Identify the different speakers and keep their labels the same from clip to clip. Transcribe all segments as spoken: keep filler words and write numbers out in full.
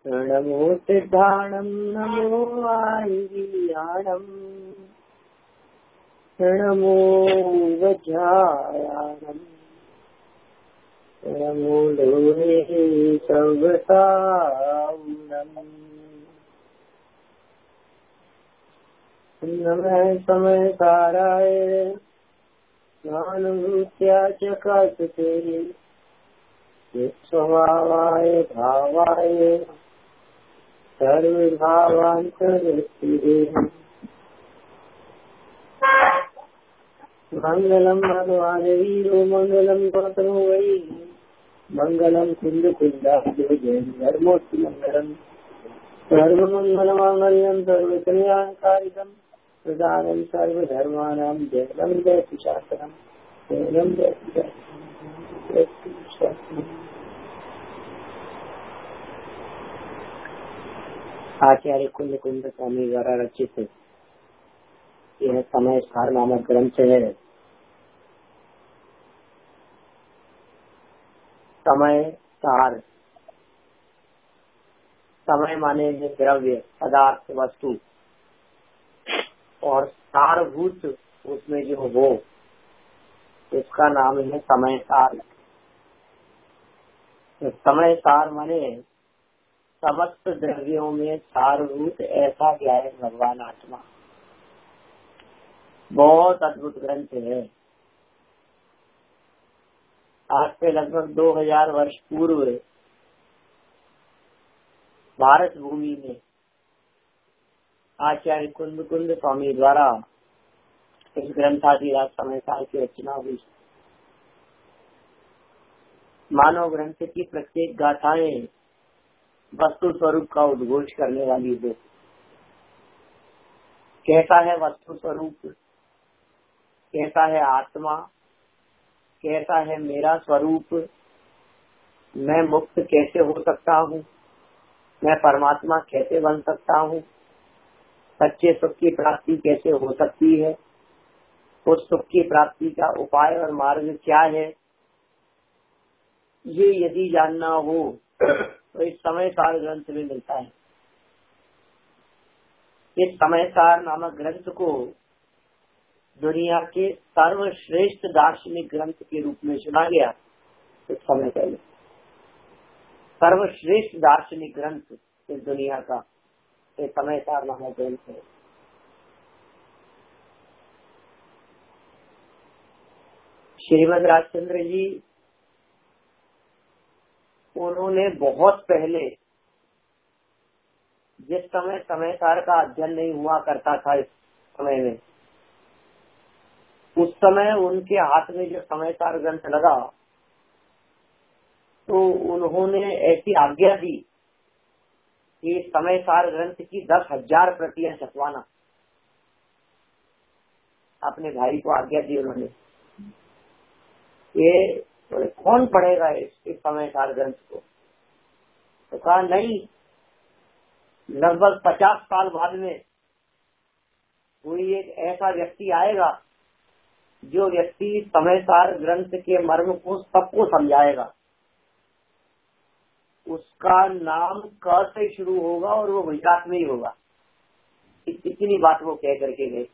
Speaker 1: नमो सिद्धाणम नमो आयुर्याणम नमो वज्रायाणम नमो लोहे सर्वसावनम नमः समय साराय ज्ञानभूत्या च काशते स्वभावाय भावाय सर्वभावान्तरस्थिते मंगलम भगवानवीरो मंगलम गौतमो वै मंगलम कुंद कुंदाब्दो जैन धर्मोत्ति मंगलम सर्वमंगलमांगल्यम सर्वकल्याणकारिकम प्रदानं सर्वधर्माणां जयं जयति शास्त्रम जयं जयति शास्त्रम। आचार्य कुंद कुंद स्वामी द्वारा रचित यह समय सार नामक ग्रंथ है। समय सार, समय माने द्रव्य पदार्थ वस्तु और सारभूत उसमें जो हो उसका नाम है समय सार। तो समय सार माने समस्त द्रव्यों में सारभूत ऐसा ज्ञान भगवान आत्मा। बहुत अद्भुत ग्रंथ है। आज से लगभग दो हजार वर्ष पूर्व भारत भूमि में आचार्य कुंद कुंद स्वामी द्वारा इस ग्रंथाधिराज समय सार की रचना हुई। मानव ग्रंथ की प्रत्येक गाथाएं वस्तु स्वरूप का उद्घोष करने वाली है। कैसा है वस्तु स्वरूप, कैसा है आत्मा, कैसा है मेरा स्वरूप, मैं मुक्त कैसे हो सकता हूँ, मैं परमात्मा कैसे बन सकता हूँ, सच्चे सुख की प्राप्ति कैसे हो सकती है, उस सुख की प्राप्ति का उपाय और मार्ग क्या है, ये यदि जानना हो तो इस समय सार ग्रंथ में मिलता है। इस समय सार नामक ग्रंथ को दुनिया के सर्वश्रेष्ठ दार्शनिक ग्रंथ के रूप में चुना गया। कुछ समय पहले सर्वश्रेष्ठ दार्शनिक ग्रंथ इस दुनिया का ये समय सार नामक ग्रंथ है। श्रीमद राजचंद्र जी उन्होंने बहुत पहले, जिस समय समय सार का अध्ययन नहीं हुआ करता था इस समय में, उस समय उनके हाथ में जो समय सार ग्रंथ लगा तो उन्होंने ऐसी आज्ञा दी कि समय सार ग्रंथ की दस हजार प्रतियां छपवाना। अपने भाई को आज्ञा दी उन्होंने। ये तो कौन पढ़ेगा इस, इस समय सार ग्रंथ को? तो कहा नहीं, लगभग पचास साल बाद में कोई एक ऐसा व्यक्ति आएगा जो व्यक्ति समय सार ग्रंथ के मर्म को सबको समझाएगा। उसका नाम क से शुरू होगा और वो गुजरात में ही होगा। इतनी बात वो कह करके गए,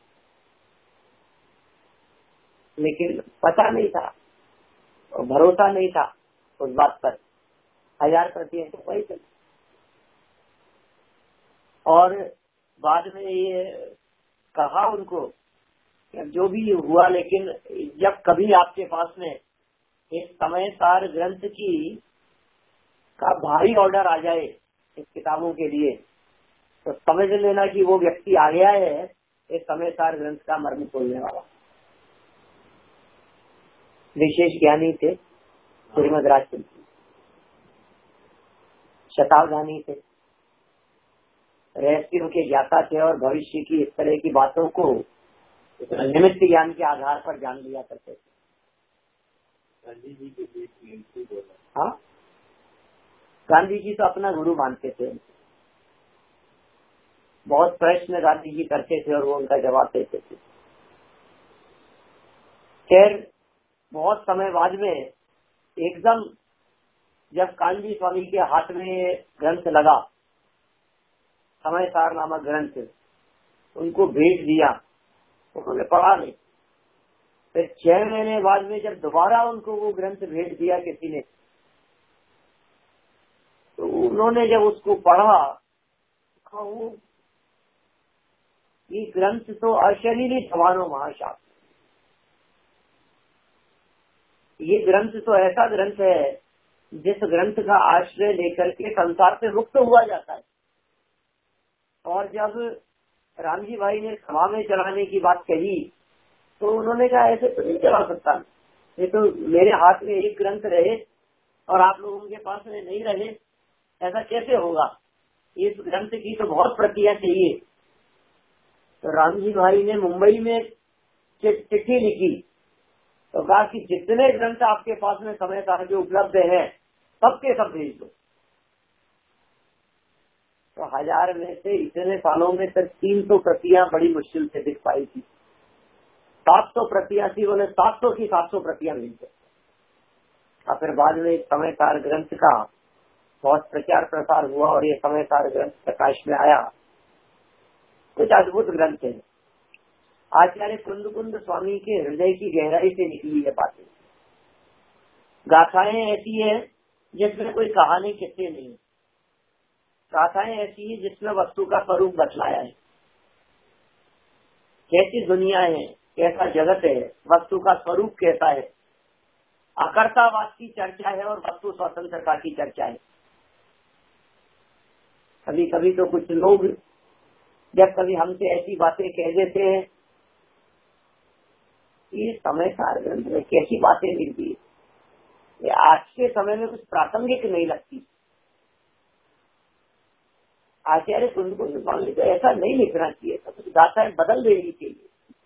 Speaker 1: लेकिन पता नहीं था और भरोसा नहीं था उस बात पर। हजार प्रति तो कोई चल। और बाद में ये कहा उनको जो भी हुआ, लेकिन जब कभी आपके पास में इस समय सार ग्रंथ की का भारी ऑर्डर आ जाए इस किताबों के लिए, तो समझ लेना कि वो व्यक्ति आ गया है इस समय सार ग्रंथ का मर्म खोलने वाला। विशेष ज्ञानी थे श्रीमद राजचंद्र, शतावधानी थे, रहस्यों के ज्ञाता थे और भविष्य की इस तरह की बातों को निमित्त ज्ञान के आधार पर जान लिया करते थे। गांधी जी के बोला, हाँ, गांधी जी तो अपना गुरु मानते थे। बहुत प्रश्न गांधी जी करते थे और वो उनका जवाब देते थे। खैर बहुत समय बाद में एकदम जब कांजी स्वामी के हाथ में ग्रंथ लगा समयसार नामक ग्रंथ उनको भेज दिया, उन्होंने पढ़ा नहीं। फिर छह महीने बाद में जब दोबारा उनको वो ग्रंथ भेज दिया किसी ने, तो उन्होंने जब उसको पढ़ा, वो ये ग्रंथ तो अशरीरी समानो महाशास्त्र, ये ग्रंथ तो ऐसा ग्रंथ है जिस ग्रंथ का आश्रय लेकर के संसार से मुक्त हुआ जाता है। और जब राम जी भाई ने सभा में चलाने की बात कही तो उन्होंने कहा ऐसे तो नहीं चला सकता, ये तो मेरे हाथ में एक ग्रंथ रहे और आप लोगों के पास में नहीं रहे, ऐसा कैसे होगा, इस ग्रंथ की तो बहुत प्रतियां चाहिए। तो राम जी भाई ने मुंबई में चिट्ठी लिखी तो कहा कि जितने ग्रंथ आपके पास में समय सार के उपलब्ध हैं सबके सब भेज दो। तो हजार में से इतने सालों में तक तीन सौ प्रतियां बड़ी मुश्किल से दिख पाई थी, सात सौ प्रतियां थी, बोले सात सौ की सात सौ प्रतियां भेज दो। और फिर बाद में समय सार ग्रंथ का बहुत प्रचार प्रसार हुआ और ये समय सार ग्रंथ प्रकाश में आया। कुछ अद्भुत ग्रंथ है, आचार्य कुंद कुंद स्वामी के हृदय की गहराई से निकली है बातें। गाथाएं ऐसी है जिसमें कोई कहानी किस्से नहीं, गाथाएं ऐसी है जिसमें वस्तु का स्वरूप बतलाया है, कैसी दुनिया है, कैसा जगत है, वस्तु का स्वरूप कैसा है, अकर्तावाद की चर्चा है और वस्तु स्वतंत्रता की चर्चा है। कभी कभी तो कुछ लोग जब कभी हमसे ऐसी बातें कह देते हैं, ये समय सार ग्रंथ में कैसी बातें मिलती है, ये आज के समय में कुछ प्रासंगिक नहीं लगती। आचार्य कुंद कुंद स्वामी को ऐसा नहीं लिखना चाहिए, तो कुछ गाथाएं बदल देनी चाहिए।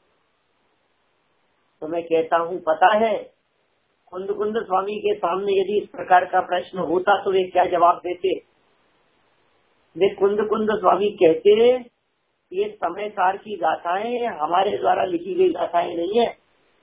Speaker 1: तो मैं कहता हूँ, पता है कुंद कुंद स्वामी के सामने यदि इस प्रकार का प्रश्न होता तो वे क्या जवाब देते? वे कुंद कुंद स्वामी कहते, ये समय सार की गाथाएं हमारे द्वारा लिखी गई गाथाएं नहीं है,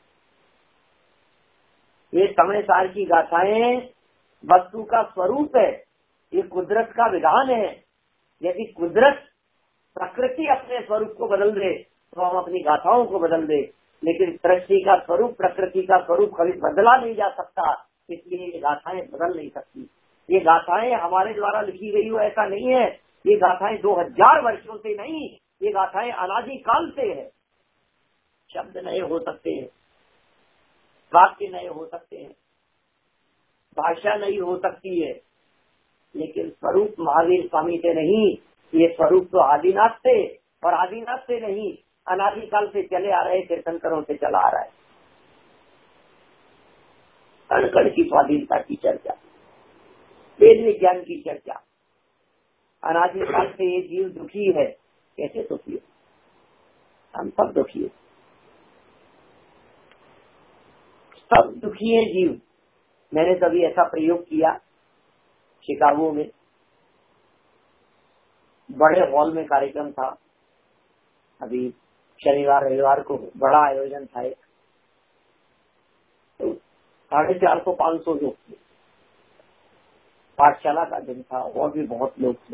Speaker 1: ये समय सार की गाथाएं वस्तु का स्वरूप है, ये कुदरत का विधान है। यदि कुदरत प्रकृति अपने स्वरूप को बदल दे तो हम अपनी गाथाओं को बदल दे, लेकिन सृष्टि का स्वरूप, प्रकृति का स्वरूप कभी बदला नहीं जा सकता, इसलिए ये गाथाएं बदल नहीं सकती। ये गाथाएं हमारे द्वारा लिखी गई हो ऐसा नहीं है, ये गाथाएं दो हजार वर्षों से नहीं, ये गाथाएं अनादि काल से है। शब्द नए हो सकते हैं, वाक्य नए हो सकते हैं, भाषा नई हो सकती है, लेकिन स्वरूप महावीर स्वामी से नहीं, ये स्वरूप तो आदिनाथ से, और आदिनाथ से नहीं अनादिकाल से चले आ रहे तीर्थंकरों से चला आ रहा है। कण कण की स्वाधीनता की चर्चा, वेद विज्ञान की चर्चा, अनादिकाल से ये जीव दुखी है, कैसे दुखी है? हम सब दुखी है, सब दुखी है जीव। मैंने कभी ऐसा प्रयोग किया शिकागो में, बड़े हॉल में कार्यक्रम था, अभी शनिवार रविवार को बड़ा आयोजन था, एक तो साढ़े चार सौ पांच सौ लोग थे, पाठशाला का दिन था और भी बहुत लोग थे।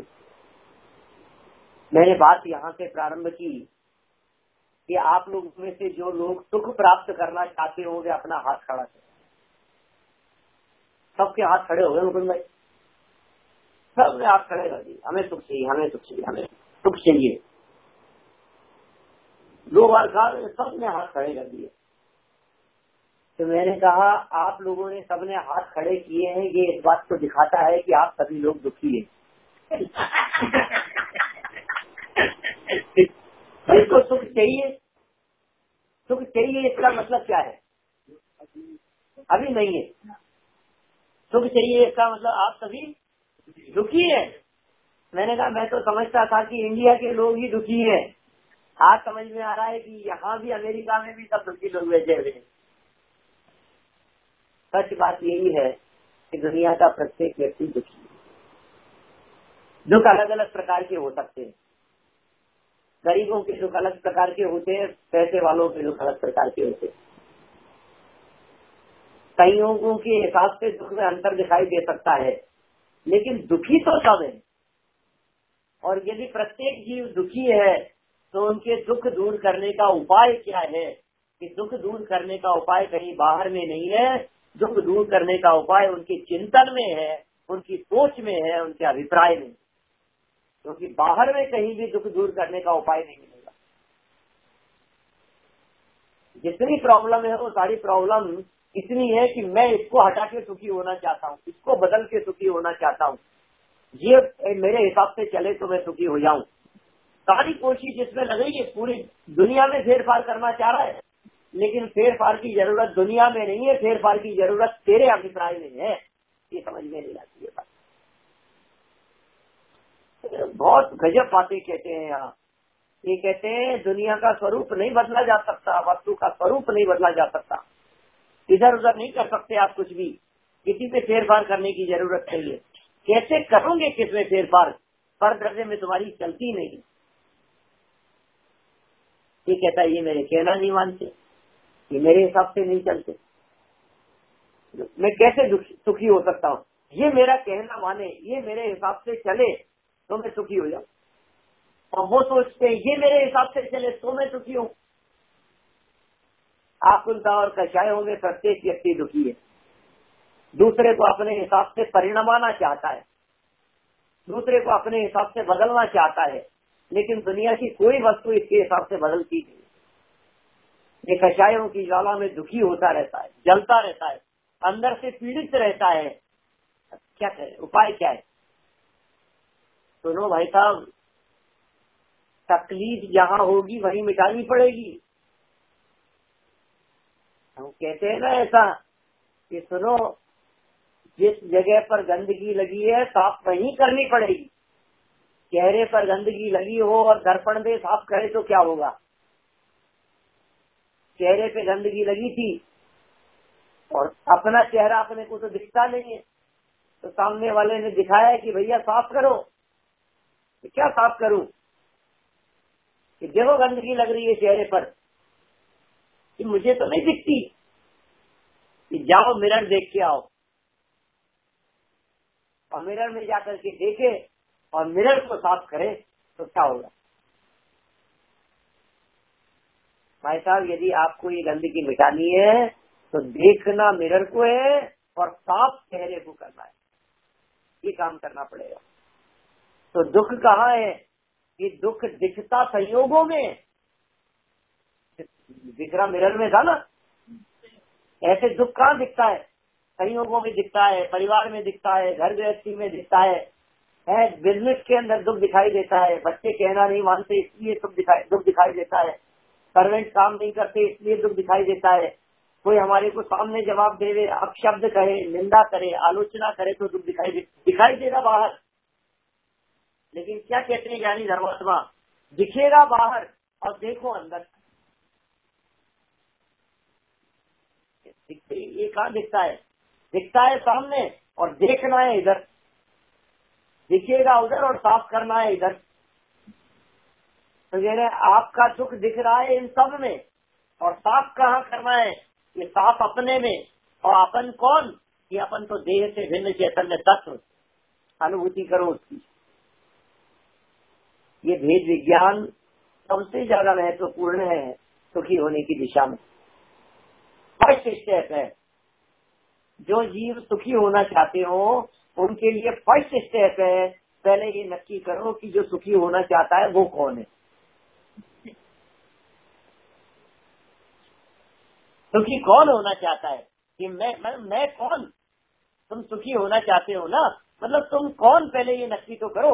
Speaker 1: मैंने बात यहाँ से प्रारंभ की कि आप लोग में से जो लोग सुख प्राप्त करना चाहते हो वे अपना हाथ खड़ा करें। सबके हाथ खड़े हो गए मुकुंद भाई, सबने हाथ खड़े कर दिए, हमें सुख चाहिए, हमें सुख चाहिए, हमें सुख चाहिए। दो बार कहा, सबने हाथ खड़े कर दिए। तो मैंने कहा आप लोगों ने सबने हाथ खड़े किए हैं, ये इस बात को दिखाता है कि आप सभी लोग दुखी हैं। इसको सुख चाहिए, सुख चाहिए इसका मतलब क्या है? अभी नहीं है। सुख चाहिए इसका मतलब आप सभी दुखी है। मैंने कहा मैं तो समझता था कि इंडिया के लोग ही दुखी हैं, आज समझ में आ रहा है कि यहाँ भी अमेरिका में भी सब दुखी लोग बैठे हुए हैं। सच बात यही है कि दुनिया का प्रत्येक व्यक्ति दुखी है। दुख अलग अलग प्रकार के हो सकते हैं, गरीबों के दुख अलग प्रकार के होते हैं, पैसे वालों के दुख अलग प्रकार के होते हैं। कई लोगों के हिसाब से दुख में अंतर दिखाई दे सकता है, लेकिन दुखी तो सब है। और यदि प्रत्येक जीव दुखी है तो उनके दुख दूर करने का उपाय क्या है? कि दुख दूर करने का उपाय कहीं बाहर में नहीं है, दुख दूर करने का उपाय उनके चिंतन में है, उनकी सोच में है, उनके अभिप्राय में। क्योंकि तो बाहर में कहीं भी दुख दूर करने का उपाय नहीं मिलेगा। जितनी प्रॉब्लम है वो सारी प्रॉब्लम इतनी है कि मैं इसको हटा के सुखी होना चाहता हूँ, इसको बदल के सुखी होना चाहता हूँ, ये मेरे हिसाब से चले तो मैं सुखी हो जाऊं। सारी कोशिश इसमें लगेगी, पूरी दुनिया में फेरफार करना चाह रहा है, लेकिन फेरफार की जरूरत दुनिया में नहीं है, फेरफार की जरूरत तेरे अभिप्राय में है। ये समझ में नहीं आती है बात। बहुत गजब बातें कहते हैं यहाँ। ये कहते हैं दुनिया का स्वरूप नहीं बदला जा सकता, वस्तु का स्वरूप नहीं बदला जा सकता, इधर उधर नहीं कर सकते आप कुछ भी, किसी पे फेरफार करने की जरूरत नहीं है। कैसे करोगे किसमें फेरफार? पर दर्जे में तुम्हारी चलती नहीं। ये कहता है ये मेरे कहना नहीं मानते, ये मेरे हिसाब से नहीं चलते, मैं कैसे सुखी हो सकता हूँ? ये मेरा कहना माने, ये मेरे हिसाब से चले तो मैं सुखी हो जाऊं। और वो सोचते हैं ये मेरे हिसाब से चले तो मैं सुखी हूँ। आकुलता और कषायों में प्रत्येक व्यक्ति दुखी है, दूसरे को अपने हिसाब से परिणमाना चाहता है, दूसरे को अपने हिसाब से बदलना चाहता है, लेकिन दुनिया की कोई वस्तु इसके हिसाब से बदलती नहीं। ये कषायों की ज्वाला में दुखी होता रहता है, जलता रहता है, अंदर से पीड़ित रहता है। क्या करें, उपाय क्या है? सुनो भाई साहब, तकलीफ जहाँ होगी वहीं मिटानी पड़ेगी। हम कहते हैं ना ऐसा कि सुनो, जिस जगह पर गंदगी लगी है साफ वहीं करनी पड़ेगी। चेहरे पर गंदगी लगी हो और दर्पण में साफ करे तो क्या होगा? चेहरे पे गंदगी लगी थी और अपना चेहरा अपने को तो दिखता नहीं है, तो सामने वाले ने दिखाया कि भैया साफ करो, तो क्या साफ करूं? कि देखो गंदगी लग रही है चेहरे पर, कि मुझे तो नहीं दिखती, कि जाओ मिरर देख के आओ, और मिरर में जाकर के देखे और मिरर को साफ करे तो क्या होगा? भाई साहब, यदि आपको ये गंदगी मिटानी है तो देखना मिरर को है और साफ चेहरे को करना है, ये काम करना पड़ेगा। तो दुख कहाँ है? कि दुख दिखता संयोगों में, दिख रहा मिरर में था ना, ऐसे दुख कहाँ दिखता है? संयोगों में दिखता है, परिवार में दिखता है, घर गृहस्थी में दिखता है, है बिजनेस के अंदर दुख दिखाई देता है, बच्चे कहना नहीं मानते इसलिए दुख दिखाई दुख दिखाई देता है, सर्वेंट काम नहीं करते इसलिए दुख दिखाई देता है, कोई हमारे को सामने जवाब देवे, अपशब्द कहे, निंदा करे, आलोचना करे तो दुख दिखाई दे दिखाई देगा बाहर। लेकिन क्या कहते हैं ज्ञानी धर्मात्मा? दिखेगा बाहर और देखो अंदर। ये कहाँ दिखता है? दिखता है सामने और देखना है इधर, दिखेगा उधर और साफ करना है इधर। तो ये आपका दुख दिख रहा है इन सब में, और साफ कहाँ करना है? ये साफ अपने में। और अपन कौन? ये अपन तो देह से भिन्न चैतन्य तत्व, अनुभूति करो उसकी। ये भेद विज्ञान सबसे ज्यादा महत्वपूर्ण है सुखी होने की दिशा में। फर्स्ट स्टेप है, जो जीव सुखी होना चाहते हो उनके लिए फर्स्ट स्टेप है, पहले ये नक्की करो कि जो सुखी होना चाहता है वो कौन है। सुखी कौन होना चाहता है? कि मैं मैं, मैं कौन? तुम सुखी होना चाहते हो ना, मतलब तुम कौन, पहले ये नक्की तो करो।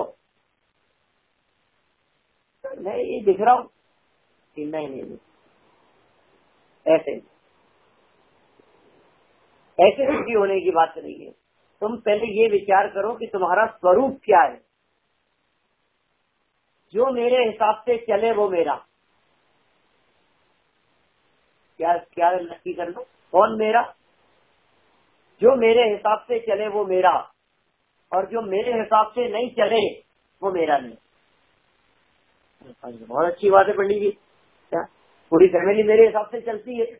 Speaker 1: मैं ये दिख रहा हूँ कि नहीं नहीं, नहीं। ऐसे ऐसे सुखी होने की बात नहीं है। तुम पहले ये विचार करो कि तुम्हारा स्वरूप क्या है। जो मेरे हिसाब से चले वो मेरा। क्या क्या नक्की कर लो, कौन मेरा? जो मेरे हिसाब से चले वो मेरा, और जो मेरे हिसाब से नहीं चले वो मेरा नहीं। बहुत अच्छी बात है पंडित जी, क्या पूरी फैमिली मेरे हिसाब से चलती है,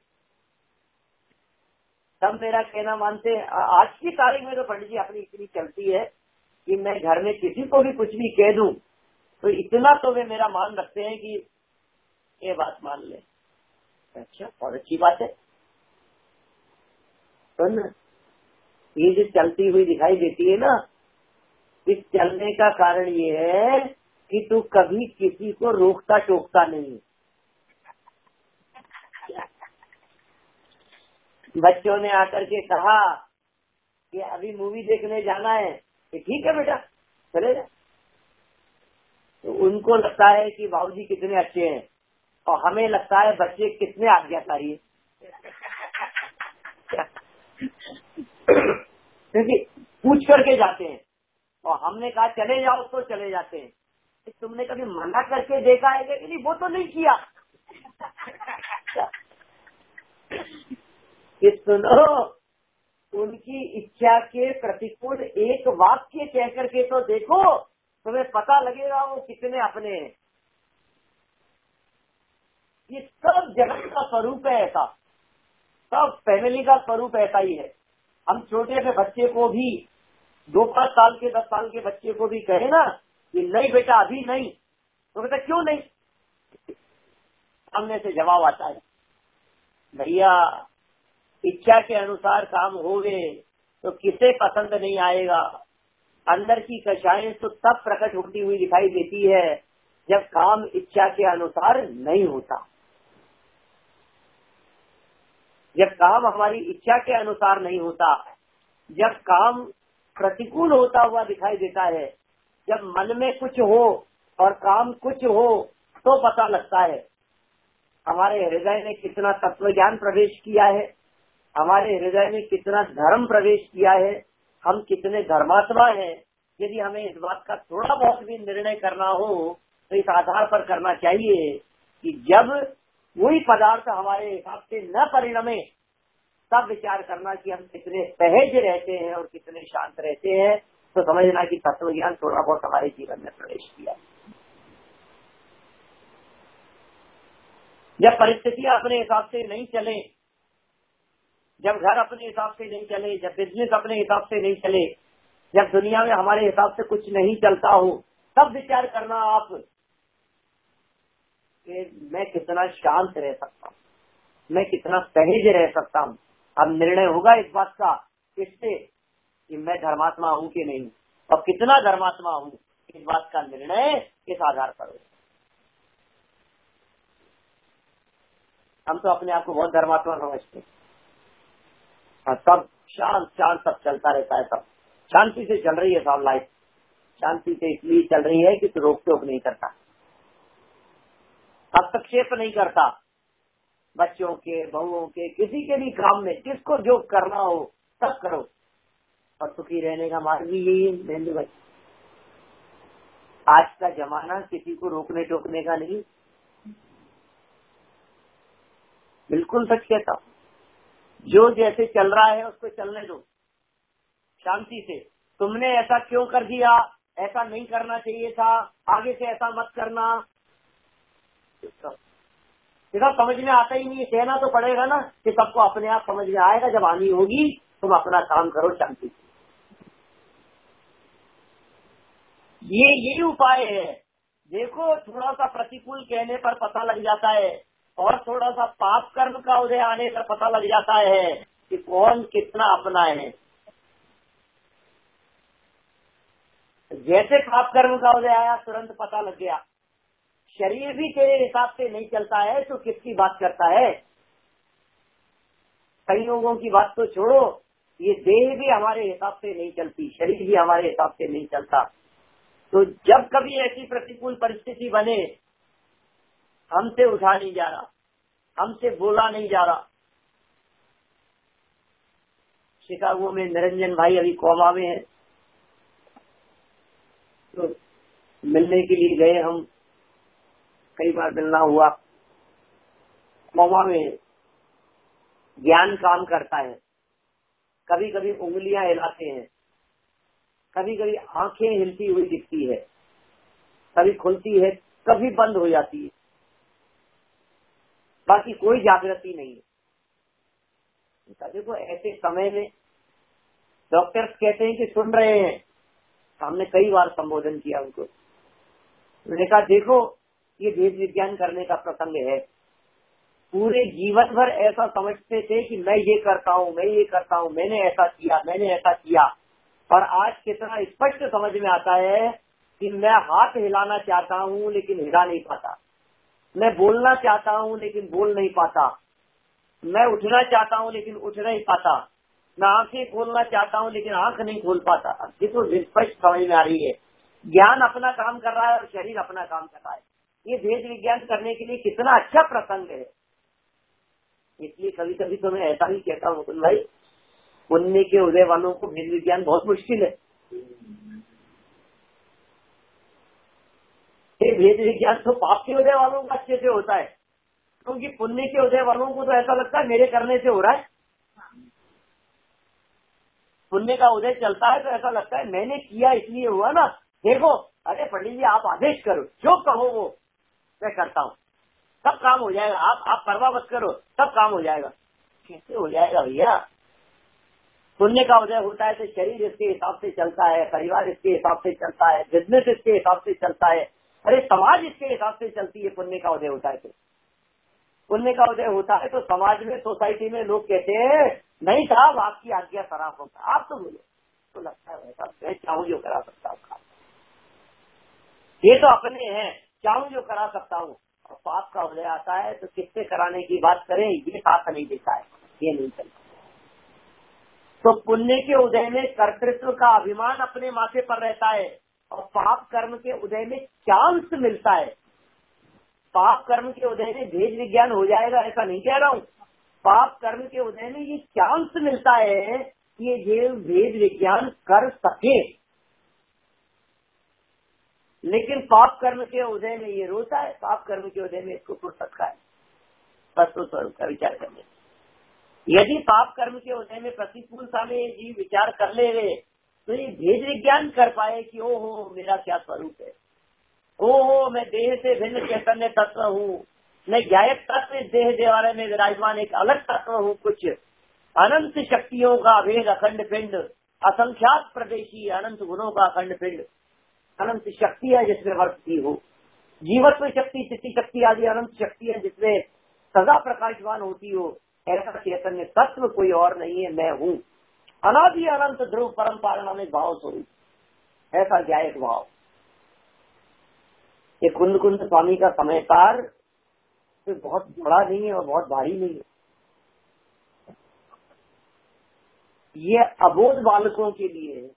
Speaker 1: सब मेरा कहना मानते हैं। आज की तारीख में तो पंडित जी अपनी इतनी चलती है कि मैं घर में किसी को भी कुछ भी कह दूं तो इतना तो वे मेरा मान रखते हैं कि ये बात मान ले। अच्छा, और अच्छी बात है। तो ना ये जो चलती हुई दिखाई देती है ना, इस चलने का कारण ये है कि तू कभी किसी को रोकता टोकता नहीं। बच्चों ने आकर के कहा कि अभी मूवी देखने जाना है, कि ठीक है बेटा चले जा। तो उनको लगता है कि बाबूजी कितने अच्छे हैं, और हमें लगता है बच्चे कितने आज्ञाकारी है। क्योंकि पूछ करके जाते हैं, और हमने कहा चले जाओ तो चले जाते हैं। तुमने कभी मना करके देखा है कि नहीं? वो तो नहीं किया। कि सुनो, उनकी इच्छा के प्रतिकूल एक वाक्य कह करके तो देखो, तुम्हें पता लगेगा वो कितने अपने हैं। ये सब जगत का स्वरूप है, ऐसा सब फैमिली का स्वरूप ऐसा ही है। हम छोटे से बच्चे को भी, दो पांच साल के दस साल के बच्चे को भी कहे ना कि नहीं बेटा अभी नहीं, तो कहता क्यों नहीं? सामने से जवाब आता है, भैया इच्छा के अनुसार काम हो गए तो किसे पसंद नहीं आएगा। अंदर की कषायें तो तब प्रकट होती हुई दिखाई देती है जब काम इच्छा के अनुसार नहीं होता। जब काम हमारी इच्छा के अनुसार नहीं होता, जब काम प्रतिकूल होता हुआ दिखाई देता है, जब मन में कुछ हो और काम कुछ हो, तो पता लगता है हमारे हृदय में कितना तत्व ज्ञान प्रवेश किया है, हमारे हृदय में कितना धर्म प्रवेश किया है, हम कितने धर्मात्मा हैं। यदि हमें इस बात का थोड़ा बहुत भी निर्णय करना हो तो इस आधार पर करना चाहिए कि जब वही पदार्थ हमारे हिसाब से न परिणमे, तब विचार करना कि हम कितने सहज रहते हैं और कितने शांत रहते हैं, तो समझना कि तत्व ज्ञान थोड़ा बहुत हमारे जीवन में प्रवेश किया। जब परिस्थितियां अपने हिसाब से नहीं चले, जब घर अपने हिसाब से नहीं चले, जब बिजनेस अपने हिसाब से नहीं चले, जब दुनिया में हमारे हिसाब से कुछ नहीं चलता हो, तब विचार करना आप कि मैं कितना शांत रह सकता हूँ, मैं कितना सहज रह सकता हूँ। अब निर्णय होगा इस बात का किससे कि मैं धर्मात्मा हूँ कि नहीं, और कितना धर्मात्मा हूँ, इस बात का निर्णय किस आधार पर हो। हम तो अपने आप को बहुत धर्मात्मा समझते हैं, और सब शांत शांत सब चलता रहता है, सब शांति से चल रही है, सब लाइफ शांति से इसलिए चल रही है कि रोक टोक नहीं करता, हस्तक्षेप नहीं करता बच्चों के, बहुओं के, किसी के भी काम में जिसको जो करना हो सब करो, और सुखी रहने का मार्ग भी यही है महेंद्र भाई। आज का जमाना किसी को रोकने टोकने का नहीं, बिल्कुल सच कहता हूँ। जो जैसे चल रहा है उसको चलने दो शांति से। तुमने ऐसा क्यों कर दिया, ऐसा नहीं करना चाहिए था, आगे से ऐसा मत करना, सीधा समझ में आता ही नहीं है। कहना तो पड़ेगा ना कि सबको अपने आप समझ में आएगा, जब आनी होगी तुम अपना काम करो शांति से। ये यही उपाय है। देखो थोड़ा सा प्रतिकूल कहने पर पता लग जाता है, और थोड़ा सा पाप कर्म का उदय आने पर पता लग जाता है कि कौन कितना अपना है। जैसे पाप कर्म का उदय आया तुरंत पता लग गया। शरीर भी तेरे हिसाब से नहीं चलता है तो किसकी बात करता है। कई लोगों की बात तो छोड़ो, ये देह भी हमारे हिसाब से नहीं चलती, शरीर भी हमारे हिसाब से नहीं चलता। तो जब कभी ऐसी प्रतिकूल परिस्थिति बने, हमसे उठा नहीं जा रहा, हमसे बोला नहीं जा रहा। शिकागो में निरंजन भाई अभी कोमा में है, तो मिलने के लिए गए हम, कई बार मिलना हुआ। कोमा में ज्ञान काम करता है, कभी कभी उंगलियां हिलाते हैं, कभी कभी आंखें हिलती हुई दिखती है, कभी खुलती है, कभी बंद हो जाती है, बाकी कोई जागृति नहीं है। देखो ऐसे समय में डॉक्टर्स कहते हैं कि सुन रहे हैं, हमने कई बार संबोधन किया उनको, मैंने कहा देखो ये भेद विज्ञान करने का प्रसंग है। पूरे जीवन भर ऐसा समझते थे कि मैं ये करता हूँ, मैं ये करता हूँ, मैंने ऐसा किया, मैंने ऐसा किया, और आज कितना स्पष्ट समझ में आता है कि मैं हाथ हिलाना चाहता हूँ लेकिन हिला नहीं पाता, मैं बोलना चाहता हूँ लेकिन बोल नहीं पाता, मैं उठना चाहता हूँ लेकिन उठ नहीं पाता, मैं आंखें खोलना चाहता हूँ लेकिन आंख नहीं खोल पाता। अब देखो स्पष्ट समझ में आ रही है, ज्ञान अपना काम कर रहा है और शरीर अपना काम कर रहा है। ये भेद विज्ञान करने के लिए कितना अच्छा प्रसंग है। इसलिए कभी कभी तो मैं ऐसा ही कहता हूँ मुकुंद भाई, पुण्य के उदय वालों को भेद विज्ञान बहुत मुश्किल है। ये भेद विज्ञान तो पाप के उदय वालों का अच्छे से होता है, क्योंकि पुण्य के उदय वालों को तो ऐसा लगता है मेरे करने से हो रहा है। पुण्य का उदय चलता है तो ऐसा लगता है मैंने किया इसलिए हुआ ना। देखो अरे पंडित जी आप आदेश करो, जो कहो वो मैं करता हूँ, सब काम हो जाएगा, आप आप परवाह मत करो, सब काम हो जाएगा। कैसे हो जाएगा भैया? पुण्य का उदय होता है तो शरीर इसके हिसाब से चलता है, परिवार इसके हिसाब से चलता है, बिजनेस इसके हिसाब से चलता है, अरे समाज इसके हिसाब से चलती है। पुण्य का उदय होता है तो पुण्य का उदय होता है तो समाज में, सोसाइटी में लोग कहते हैं नहीं साहब आपकी आज्ञा सराफ होगा, आप तो बोलो, तो लगता है वैसा मैं चाहूँ जो करा सकता हूँ, ये तो अपने हैं, चाहूँ जो करा सकता हूँ। और पाप का उदय आता है तो किससे कराने की बात करें, ये साथ नहीं देता है, ये नहीं चलता। तो पुण्य के उदय में कर्तृत्व का अभिमान अपने माथे पर रहता है, और पाप कर्म के उदय में चांस मिलता है। पाप कर्म के उदय में भेद विज्ञान हो जाएगा ऐसा नहीं कह रहा हूँ, पाप कर्म के उदय में ये चांस मिलता है कि ये भेद विज्ञान कर सके। लेकिन पाप कर्म के उदय में ये रोता है, पाप कर्म के उदय में इसको फुर्सत का है तत्व स्वरूप का विचार करने। यदि पाप कर्म के उदय में प्रतिकूलता में जीव विचार कर ले वे, तो ये भेद विज्ञान कर पाए कि ओ हो मेरा क्या स्वरूप है, ओ हो मैं देह से भिन्न चैतन्य तत्व हूँ, मैं ज्ञायक तत्व इस देह द्वारे में विराजमान एक अलग तत्व हूँ, कुछ अनंत शक्तियों का अभेद अखंड पिंड, असंख्यात प्रदेशी अनंत गुणों का अखंड पिंड, अनंत शक्ति है जिसमें वर्तती हो, जीवत्व शक्ति, स्थिति शक्ति आदि अनंत शक्ति है जिसमें सदा प्रकाशमान होती हो। ऐसा चैतन्य तत्व कोई और नहीं है, मैं हूँ अनादि अनंत ध्रुव परम पारणिक भाव स्वरूप, ऐसा ज्ञायक भाव। ये कुंद कुंद स्वामी का समयकार तो बहुत बड़ा नहीं है और बहुत भारी नहीं है, ये अबोध बालकों के लिए है।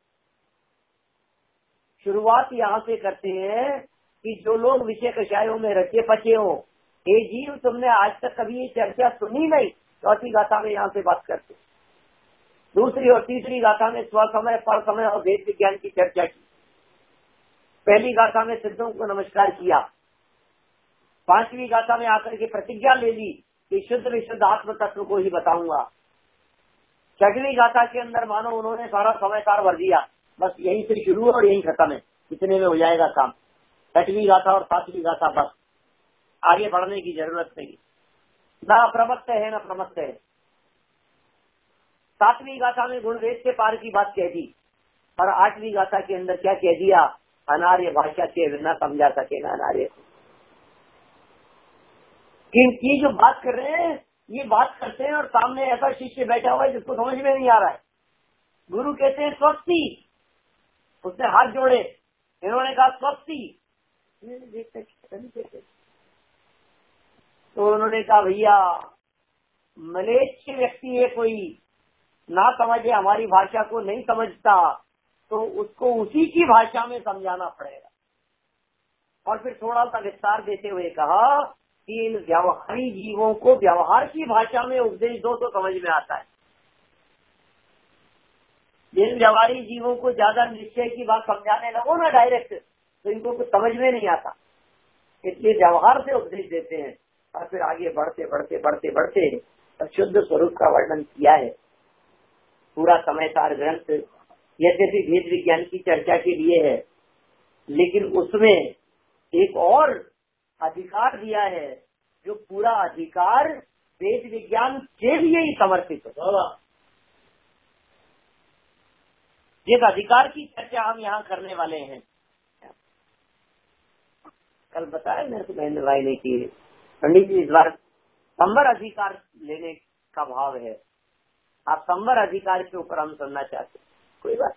Speaker 1: शुरुआत यहाँ से करते हैं कि जो लोग विषय कषायों में रचे पचे हो, हे जीव तुमने आज तक कभी ये चर्चा सुनी नहीं, चौथी गाथा में यहाँ से बात करते, दूसरी और तीसरी गाथा में स्व समय पर समय और वेद विज्ञान की चर्चा की, पहली गाथा में सिद्धों को नमस्कार किया, पांचवी गाथा में आकर के प्रतिज्ञा ले ली कि शुद्ध विशुद्ध आत्म तत्व को ही बताऊंगा, छठवीं गाथा के अंदर मानो उन्होंने सारा समयकार भर दिया, बस यहीं से शुरू और यहीं खत्म है, इतने में हो जाएगा काम। छठवीं गाथा और सातवीं गाथा बस, आगे बढ़ने की जरूरत नहीं, न अप्रमत्त है न प्रमत्त है। सातवीं गाथा में गुण वेद से पार की बात कह दी, और आठवीं गाथा के अंदर क्या कह दिया, अनार्य भाषा के बिना समझा सके ना अनार्य। की जो बात कर रहे हैं ये बात करते हैं और सामने ऐसा शिष्य बैठा हुआ है जिसको समझ में नहीं आ रहा है। गुरु कहते हैं स्वस्ति, उसने हाथ जोड़े, इन्होंने कहा स्वस्ति, तो उन्होंने कहा भैया मलेच्छ व्यक्ति है, कोई ना समझे, हमारी भाषा को नहीं समझता, तो उसको उसी की भाषा में समझाना पड़ेगा। और फिर थोड़ा सा विस्तार देते हुए कहा कि इन व्यवहारी जीवों को व्यवहार की भाषा में उपदेश दो तो समझ में आता है, जिन व्यवहारी जीवों को ज्यादा निश्चय की बात समझाने लगो ना डायरेक्ट, तो इनको कुछ समझ में नहीं आता, इसलिए व्यवहार से उपदेश देते हैं। और फिर आगे बढ़ते बढ़ते बढ़ते बढ़ते शुद्ध स्वरूप का वर्णन किया है। पूरा समयसार ग्रंथ यद्यपि भेद विज्ञान की चर्चा के लिए है, लेकिन उसमें एक और अधिकार दिया है, जो पूरा अधिकार वेद विज्ञान के लिए ही समर्पित है। जिस अधिकार की चर्चा हम यहाँ करने वाले हैं, कल बताया मेरे को बहन भाई ने की पंडित जी इस बार संवर अधिकार लेने का भाव है, आप संवर अधिकार के ऊपर हम सुनना चाहते हैं। कोई बात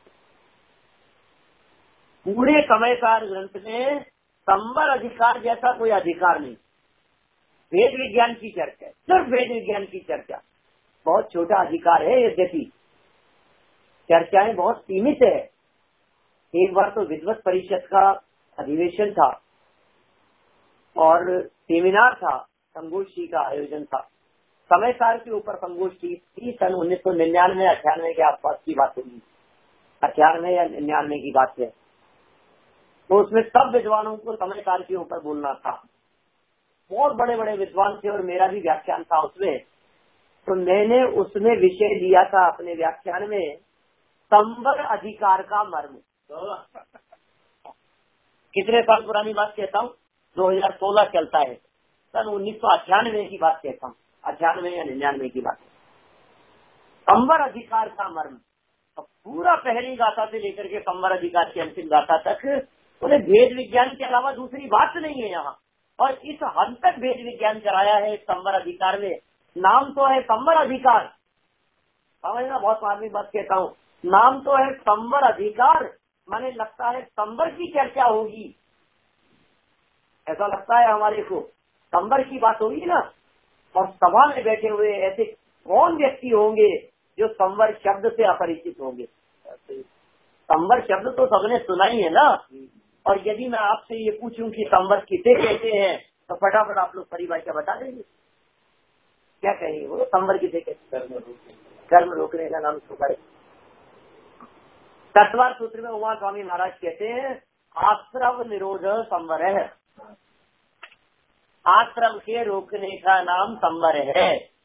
Speaker 1: नहीं, पूरे समयसार ग्रंथ में संवर अधिकार जैसा कोई अधिकार नहीं। वेद विज्ञान की चर्चा है, सिर्फ वेद विज्ञान की चर्चा, बहुत छोटा अधिकार है, यद्यपि चर्चाएं बहुत सीमित है। एक बार तो विद्वत परिषद का अधिवेशन था और सेमिनार था, संगोष्ठी का आयोजन था, समयसार के ऊपर संगोष्ठी थी। सन उन्नीस सौ निन्यानवे अठानवे के आसपास की बात होगी, अठानवे या निन्यानवे की बात है। तो उसमें सब विद्वानों को समयसार के ऊपर बोलना था, बहुत बड़े बड़े विद्वान थे और मेरा भी व्याख्यान था उसमें। तो मैंने उसमें विषय दिया था अपने व्याख्यान में संवर अधिकार का मर्म। कितने साल पुरानी बात कहता हूँ, दो हज़ार सोलह चलता है, सन उन्नीस सौ अठानवे की बात कहता हूँ, अठानवे या निन्यानवे की बात। संवर अधिकार का मर्म, अब पूरा पहली गाथा से लेकर के संवर अधिकार की अंतिम गाथा तक उन्हें भेद विज्ञान के अलावा दूसरी बात नहीं है यहाँ। और इस हद तक भेद विज्ञान कराया है संवर अधिकार में। नाम तो है संवर अधिकार, समझना, बहुत स्वाभाविक बात कहता हूँ, नाम तो है संवर अधिकार, माने लगता है संवर की चर्चा होगी, ऐसा लगता है हमारे को, संवर की बात होगी ना। और सभा में बैठे हुए ऐसे कौन व्यक्ति होंगे जो संवर शब्द से अपरिचित होंगे। संवर शब्द तो सबने सुना ही है ना। और यदि मैं आपसे ये पूछूं कि संवर किसे कहते हैं तो फटाफट आप लोग परिभाषा बता देंगे, क्या कहेंगे वो संवर किसे कहते हैं? कर्म रोकने का नाम सुकर। तत्वार सूत्र में उमा स्वामी महाराज कहते हैं आश्रव निरोध संवर है, आश्रम के रोकने का नाम संवर है,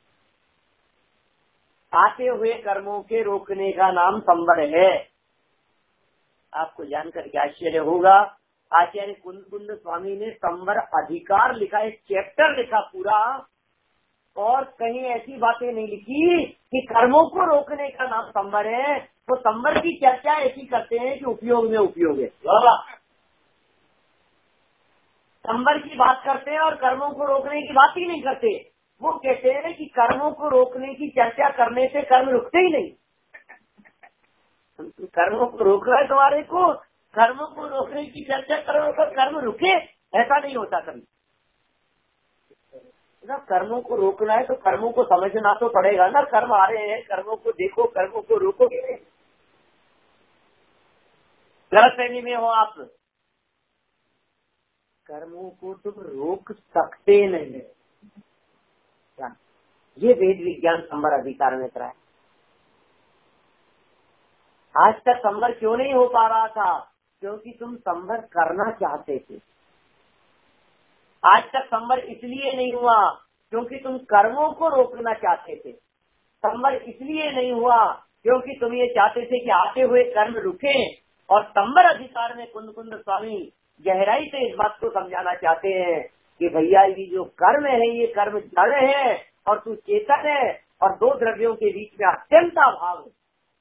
Speaker 1: आते हुए कर्मों के रोकने का नाम संवर है। आपको जानकर के आश्चर्य होगा, आचार्य कुंद कुंद स्वामी ने संवर अधिकार लिखा, एक चैप्टर लिखा पूरा, और कहीं ऐसी बातें नहीं लिखी कि कर्मों को रोकने का नाम संवर है। तो संवर की चर्चा ऐसी करते हैं कि उपयोग में उपयोग है, संवर की बात करते हैं और कर्मों को रोकने की बात ही नहीं करते। वो कहते हैं कि कर्मों को रोकने की चर्चा करने से कर्म रुकते ही नहीं। कर्मों को रोक रहा है तुम्हारे को, कर्मों को रोकने की चर्चा करो तो कर्म रुके, ऐसा नहीं होता कभी। ना कर्मों को रोकना है तो कर्मों को समझना तो पड़ेगा ना, कर्म आ रहे हैं, कर्मों को देखो, कर्मों को रोकोगे नहीं। गलतफहमी में हो आप, कर्मों को तुम रोक सकते नहीं। ये वेद विज्ञान संवर अधिकार में कराए। आज तक संवर क्यों नहीं हो पा रहा था? क्योंकि तुम संवर करना चाहते थे। आज तक संवर इसलिए नहीं हुआ क्योंकि तुम कर्मों को रोकना चाहते थे। संवर इसलिए नहीं हुआ क्योंकि तुम ये चाहते थे कि आते हुए कर्म रुके। और संवर अधिकार में कुंद कुंद स्वामी गहराई से इस बात को समझाना चाहते हैं कि भैया ये जो कर्म है ये कर्म जड़ है और तू चेतन है, और दो द्रव्यों के बीच में अत्यंत अभाव है।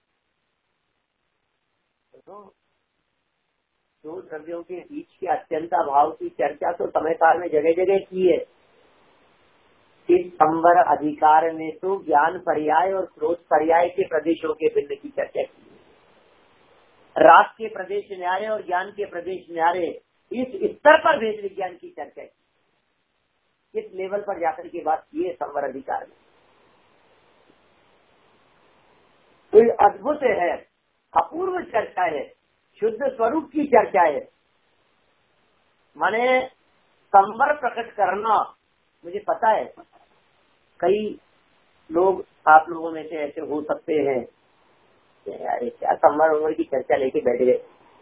Speaker 1: तो दो द्रव्यों के बीच के अत्यंत अभाव की चर्चा तो समयसार में जगह जगह की है। इस संवर अधिकार में तो ज्ञान पर्याय और क्रोध पर्याय के प्रदेशों के भिन्न की चर्चा की। राग के प्रदेश न्यारे और ज्ञान के प्रदेश न्यारे, इस स्तर पर वेद विज्ञान की चर्चा की, इस लेवल पर जाकर के बात की है संवर अधिकार में। तो ये अद्भुत है, अपूर्व चर्चा है, शुद्ध स्वरूप की चर्चा है। माने संवर प्रकट करना, मुझे पता है कई लोग आप लोगों में से ऐसे हो सकते हैं यार क्या संवर उम्र की चर्चा लेके बैठ गए,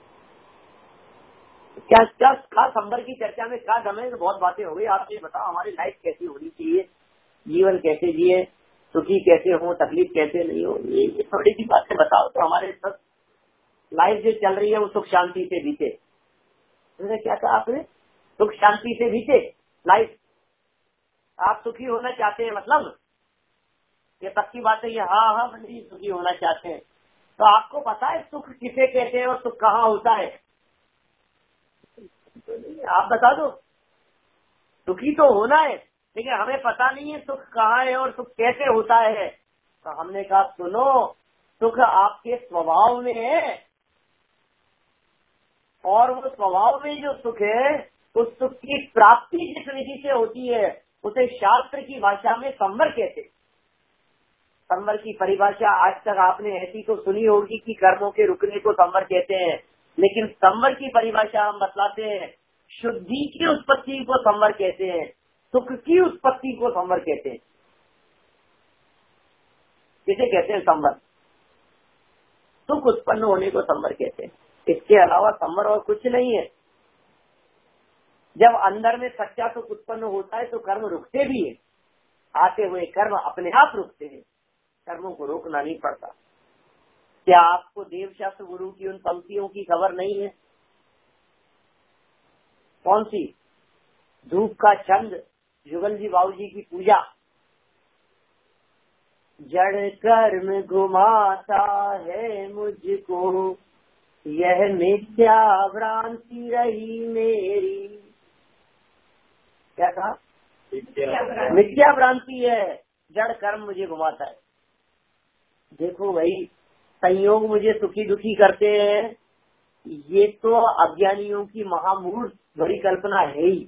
Speaker 1: क्या क्या क्या संवर की चर्चा में क्या दम है? तो बहुत बातें हो गई। आप ये बताओ हमारी लाइफ कैसी होनी चाहिए, जीवन कैसे जिए, सुखी कैसे हो, तकलीफ कैसे नहीं हो, ये थोड़ी सी बातें बताओ तो हमारे सब लाइफ जो चल रही है वो सुख शांति से बीते। तुमने क्या कहा आपने? सुख शांति से बीते लाइफ। आप सुखी होना चाहते हैं मतलब ये पक्की बात है, ये हाँ हाँ बंदी सुखी होना चाहते हैं। तो आपको पता है सुख किसे कहते हैं और सुख कहाँ होता है? आप बता दो। सुखी तो होना है, लेकिन हमें पता नहीं है सुख कहाँ है और सुख कैसे होता है। तो हमने कहा सुनो, सुख आपके स्वभाव में है, और वो स्वभाव में जो सुख है उस सुख की प्राप्ति जिस विधि से होती है उसे शास्त्र की भाषा में संवर कहते हैं। संवर की परिभाषा आज तक आपने ऐसी तो सुनी होगी कि कर्मों के रुकने को संवर कहते हैं, लेकिन संवर की परिभाषा हम बतलाते हैं, शुद्धि की उत्पत्ति को संवर कहते हैं, सुख की उत्पत्ति को संवर कहते हैं। किसे कहते हैं संवर? सुख उत्पन्न होने को संवर कहते हैं। इसके अलावा संवर और कुछ नहीं है। जब अंदर में सच्चा सुख उत्पन्न होता है तो कर्म रुकते भी है, आते हुए कर्म अपने आप रुकते हैं, कर्मों को रोकना नहीं पड़ता। क्या आपको देवशास्त्र गुरु की उन पंक्तियों की खबर नहीं है? कौन सी? धूप का छंद, जुगल जी बाबू जी की पूजा। जड़ कर्म घुमाता है मुझको, यह मिथ्या भ्रांति रही मेरी। क्या कहा? मिथ्या भ्रांति है, जड़ कर्म मुझे घुमाता है। देखो भाई, संयोग मुझे सुखी दुखी करते हैं, ये तो अज्ञानियों की महामूर्ख बड़ी कल्पना है ही,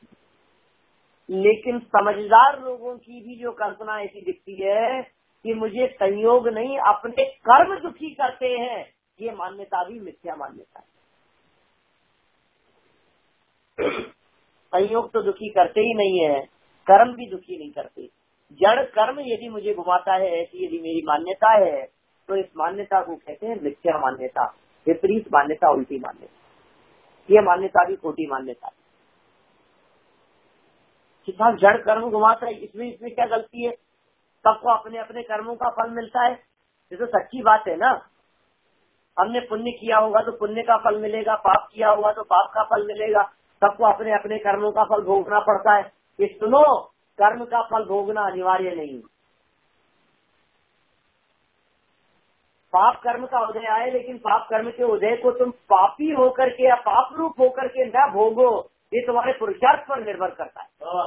Speaker 1: लेकिन समझदार लोगों की भी जो कल्पना ऐसी दिखती है कि मुझे संयोग नहीं अपने कर्म दुखी करते हैं, ये मान्यता भी मिथ्या मान्यता है। संयोग तो दुखी करते ही नहीं है, कर्म भी दुखी नहीं करते। जड़ कर्म यदि मुझे घुमाता है, ऐसी यदि मेरी मान्यता है, तो इस मान्यता को कहते हैं मिथ्या मान्यता, विपरीत मान्यता, उल्टी मान्यता। ये मान्यता भी खोटी मान्यता है। साहब जड़ कर्म घुमाता है, इसमें इसमें क्या गलती है? सबको अपने अपने कर्मों का फल मिलता है, ये तो सच्ची बात है ना। हमने पुण्य किया होगा तो पुण्य का फल मिलेगा, पाप किया होगा तो पाप का फल मिलेगा। सबको अपने अपने कर्मों का फल भोगना पड़ता है। ये सुनो, कर्म का फल भोगना अनिवार्य नहीं। पाप कर्म का उदय आए, लेकिन पाप कर्म के उदय को तुम पापी होकर के या पाप रूप होकर के न भोगो, ये तुम्हारे पुरुषार्थ पर निर्भर करता है।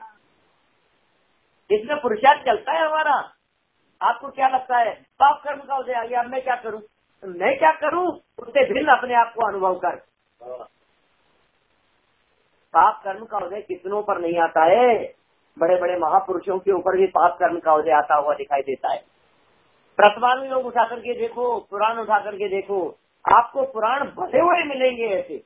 Speaker 1: इसमें पुरुषार्थ चलता है हमारा। आपको क्या लगता है, पाप कर्म का उदय आ गया, अब मैं क्या करूं? मैं क्या करूं उससे भिन्न अपने आप को अनुभव कर। पाप कर्म का उदय कितनों पर नहीं आता है, बड़े बड़े महापुरुषों के ऊपर भी पाप कर्म का उदय आता हुआ दिखाई देता है। प्रसवान लोग उठा करके देखो, पुराण उठा करके देखो, आपको पुराण भरे हुए मिलेंगे। ऐसे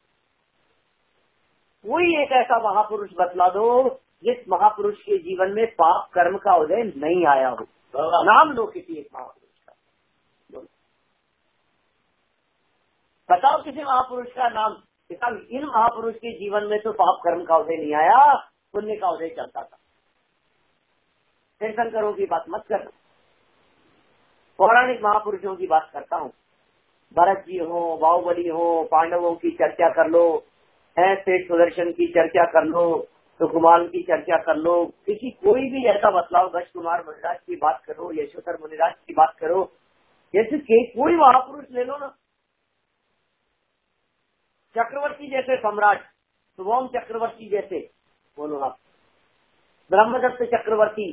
Speaker 1: कोई एक ऐसा महापुरुष बतला दो जिस महापुरुष के जीवन में पाप कर्म का उदय नहीं आया हो। नाम लो किसी एक महापुरुष का, बताओ किसी महापुरुष का नाम। इन महापुरुष के जीवन में तो पाप कर्म का उदय नहीं आया, पुण्य का उदय चलता था। तीर्थंकरों की बात मत करना, पौराणिक महापुरुषों की बात करता हूँ। भरत जी हो, बाहुबली हो, पांडवों की चर्चा कर लो, है सेठ सुदर्शन की चर्चा कर लो, सुकुमार की चर्चा कर लो, किसी कोई भी ऐसा बतलाओ, दश कुमार मुनिराज की बात करो, यशोधर मुनिराज की बात करो, जैसे कोई महापुरुष ले लो ना। चक्रवर्ती जैसे सम्राट, सुभौम चक्रवर्ती जैसे, बोलो आप, ब्रह्मदत्त चक्रवर्ती,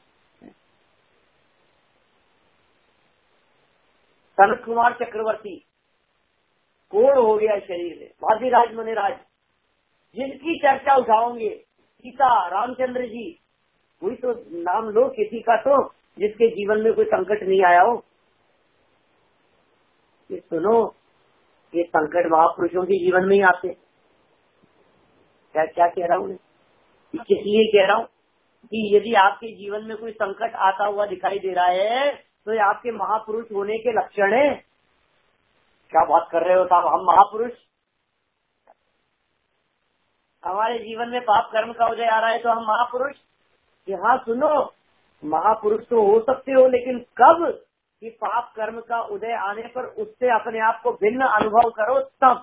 Speaker 1: सनत कुमार चक्रवर्ती, कोड़ हो गया शरीर में, वादिराज मुनिराज, जिनकी चर्चा उठाओगे, सीता, रामचंद्र जी, कोई तो नाम लो किसी का तो जिसके जीवन में कोई संकट नहीं आया हो। ये सुनो, ये संकट महापुरुषों के जीवन में ही आते। क्या क्या कह रहा हूँ, किस लिए कह रहा हूँ कि यदि आपके जीवन में कोई संकट आता हुआ दिखाई दे रहा है तो ये आपके महापुरुष होने के लक्षण है। क्या बात कर रहे हो साहब, हम महापुरुष? हमारे जीवन में पाप कर्म का उदय आ रहा है तो हम महापुरुष? हाँ सुनो, महापुरुष तो हो सकते हो, लेकिन कब कि पाप कर्म का उदय आने पर उससे अपने आप को भिन्न अनुभव करो, तब।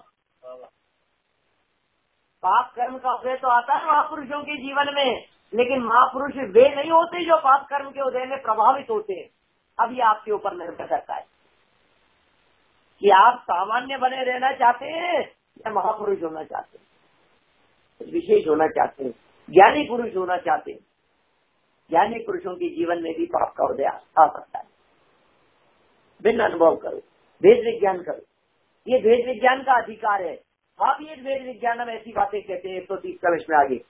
Speaker 1: पाप कर्म का उदय तो आता है महापुरुषों के जीवन में, लेकिन महापुरुष वे नहीं होते जो पाप कर्म के उदय में प्रभावित होते हैं। अब ये आपके ऊपर निर्भर करता है कि आप सामान्य बने रहना चाहते हैं या महापुरुष होना चाहते हैं, विशेष होना चाहते हैं। ज्ञानी पुरुष होना चाहते हैं, ज्ञानी पुरुषों के जीवन में भी पाप का उदय आ सकता है। भिन्न अनुभव करो, भेद विज्ञान करो, ये भेद विज्ञान का अधिकार है। आप ये भेद विज्ञान में ऐसी बातें कहते हैं एक सौ तीस कलश में आगे,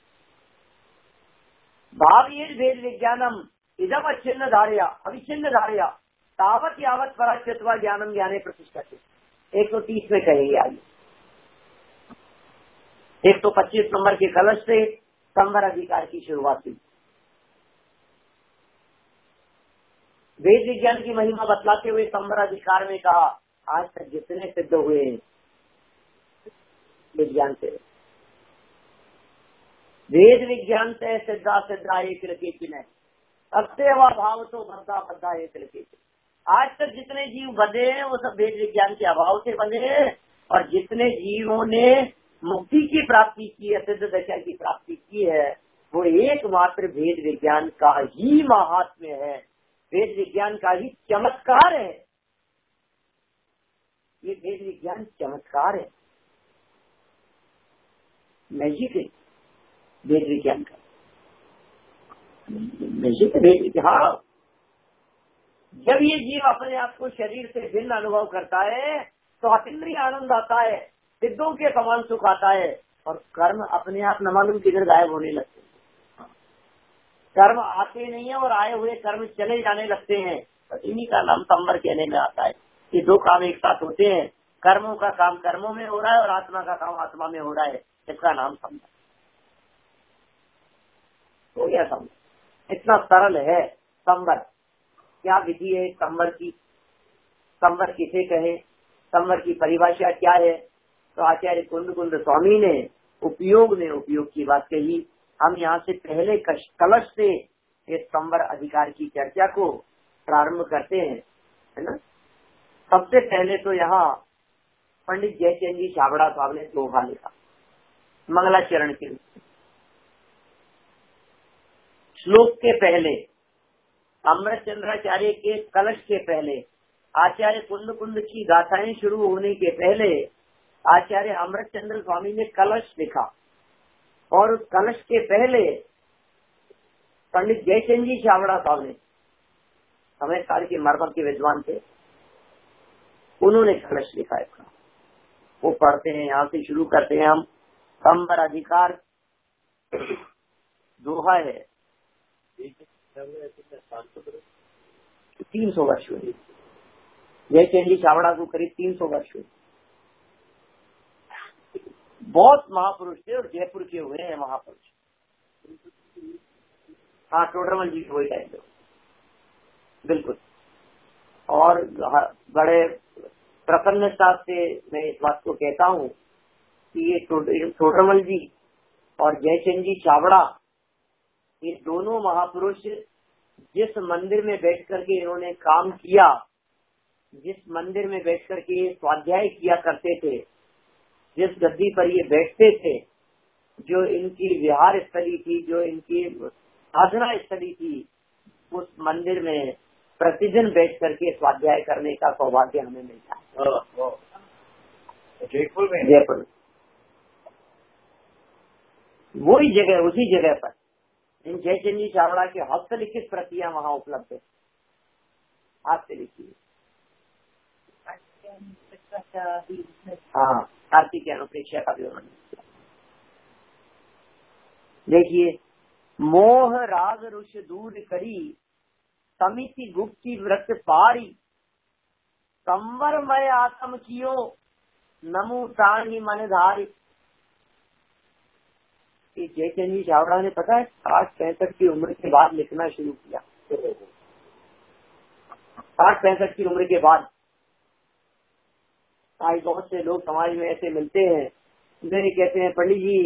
Speaker 1: भाव ये भेद विज्ञानम इदम अच्छिन्न धारया अविच्छिन्न धारया तावत यावत पराच्यत्वा ज्ञानम ज्ञाने प्रतिष्ठते, एक सौ तीस में कहेंगे आगे। एक सौ पच्चीस नंबर के कलश से संवर अधिकार की शुरुआत हुई। वेद विज्ञान की महिमा बतलाते हुए संवर अधिकार में कहा, आज तक जितने सिद्ध हुए हैं विज्ञान से, वेद विज्ञान से सिद्धा सिद्धा एक लकेचिन है, अत्यवा भाव तो बद्धा बद्धा एक लकेचिन। आज तक जितने जीव बंधे हैं वो सब वेद विज्ञान के अभाव से बंधे हैं, और जितने जीवों ने मुक्ति की प्राप्ति की है, सिद्ध दशा की प्राप्ति की है, वो एकमात्र वेद विज्ञान का ही महात्म्य है, वेद विज्ञान का ही चमत्कार है। ये वेद विज्ञान चमत्कार है, मैजिक है वेद विज्ञान का, मैजिक है वेद विज्ञान। हाँ, जब ये जीव अपने आप को शरीर से भिन्न अनुभव करता है तो अतीन्द्रिय आनंद आता है, सिद्धों के समान सुख आता है, और कर्म अपने आप न मालूम किधर गायब होने लगते हैं। कर्म आते नहीं है और आए हुए कर्म चले जाने लगते हैं, तो इन्हीं का नाम संवर कहने में आता है। ये दो काम एक साथ होते हैं, कर्मों का काम कर्मों में हो रहा है और आत्मा का काम आत्मा में हो रहा है, इसका नाम संवर हो गया। संवर इतना सरल है। संवर क्या विधि है संवर की, संवर किसे कहे, संवर की परिभाषा क्या है, तो आचार्य कुंद कुंद स्वामी ने उपयोग में उपयोग की बात कही। हम यहाँ से पहले कलश से इस संवर अधिकार की चर्चा को प्रारंभ करते हैं, है ना। सबसे पहले तो यहाँ पंडित जयचंद जी छाबड़ा साहब ने दोहा लिखा मंगलाचरण के रूप। श्लोक के पहले, अमृतचंद्राचार्य के कलश के पहले, आचार्य कुंद कुंद की गाथाएं शुरू होने के पहले आचार्य अमृतचंद्र स्वामी ने कलश लिखा, और उस कलश के पहले पंडित जयचंद जी छाबड़ा साहब ने, समय काल के मरमत के विद्वान थे, उन्होंने कलश लिखा है। वो पढ़ते हैं, यहाँ से शुरू करते हैं हम। संवर अधिकार दोहा है, तीन सौ वर्ष हुए जयचंद जी छाबड़ा को, करीब तीन सौ वर्ष हुए। बहुत महापुरुष थे और जयपुर के हुए हैं महापुरुष। हाँ, टोडरमल जी वही टाइम पे, बिल्कुल। और बड़े प्रसन्नता से मैं इस बात को कहता हूँ कि ये टोडरमल जी और जयचंद जी छाबड़ा, ये दोनों महापुरुष जिस मंदिर में बैठ करके इन्होंने काम किया, जिस मंदिर में बैठ करके स्वाध्याय किया करते थे, जिस गद्दी पर ये बैठते थे, जो इनकी विहार स्थली थी, जो इनकी साधना स्थली थी, उस मंदिर में प्रतिदिन बैठ करके स्वाध्याय करने का सौभाग्य हमें मिलता है। जयपुर में, जयपुर में वही जगह, उसी जगह पर इन जयचंद जी छाबड़ा के हस्तलिखित प्रतियां वहां उपलब्ध है, हाथ से लिखी। हाँ, कार्तिक अनुप्रेक्षा का भी उन्होंने। देखिए, मोह राग रुष दूर करी समिति गुप्ती व्रत पारी, संवर मय आत्म कियो नमु तानी मन धारी। जयचंद जी छाबड़ा ने, पता है, साठ पैंसठ की उम्र के बाद लिखना शुरू किया। साठ पैंसठ की उम्र के बाद आज बहुत से लोग समाज में ऐसे मिलते हैं, मेरे कहते हैं, पंडित जी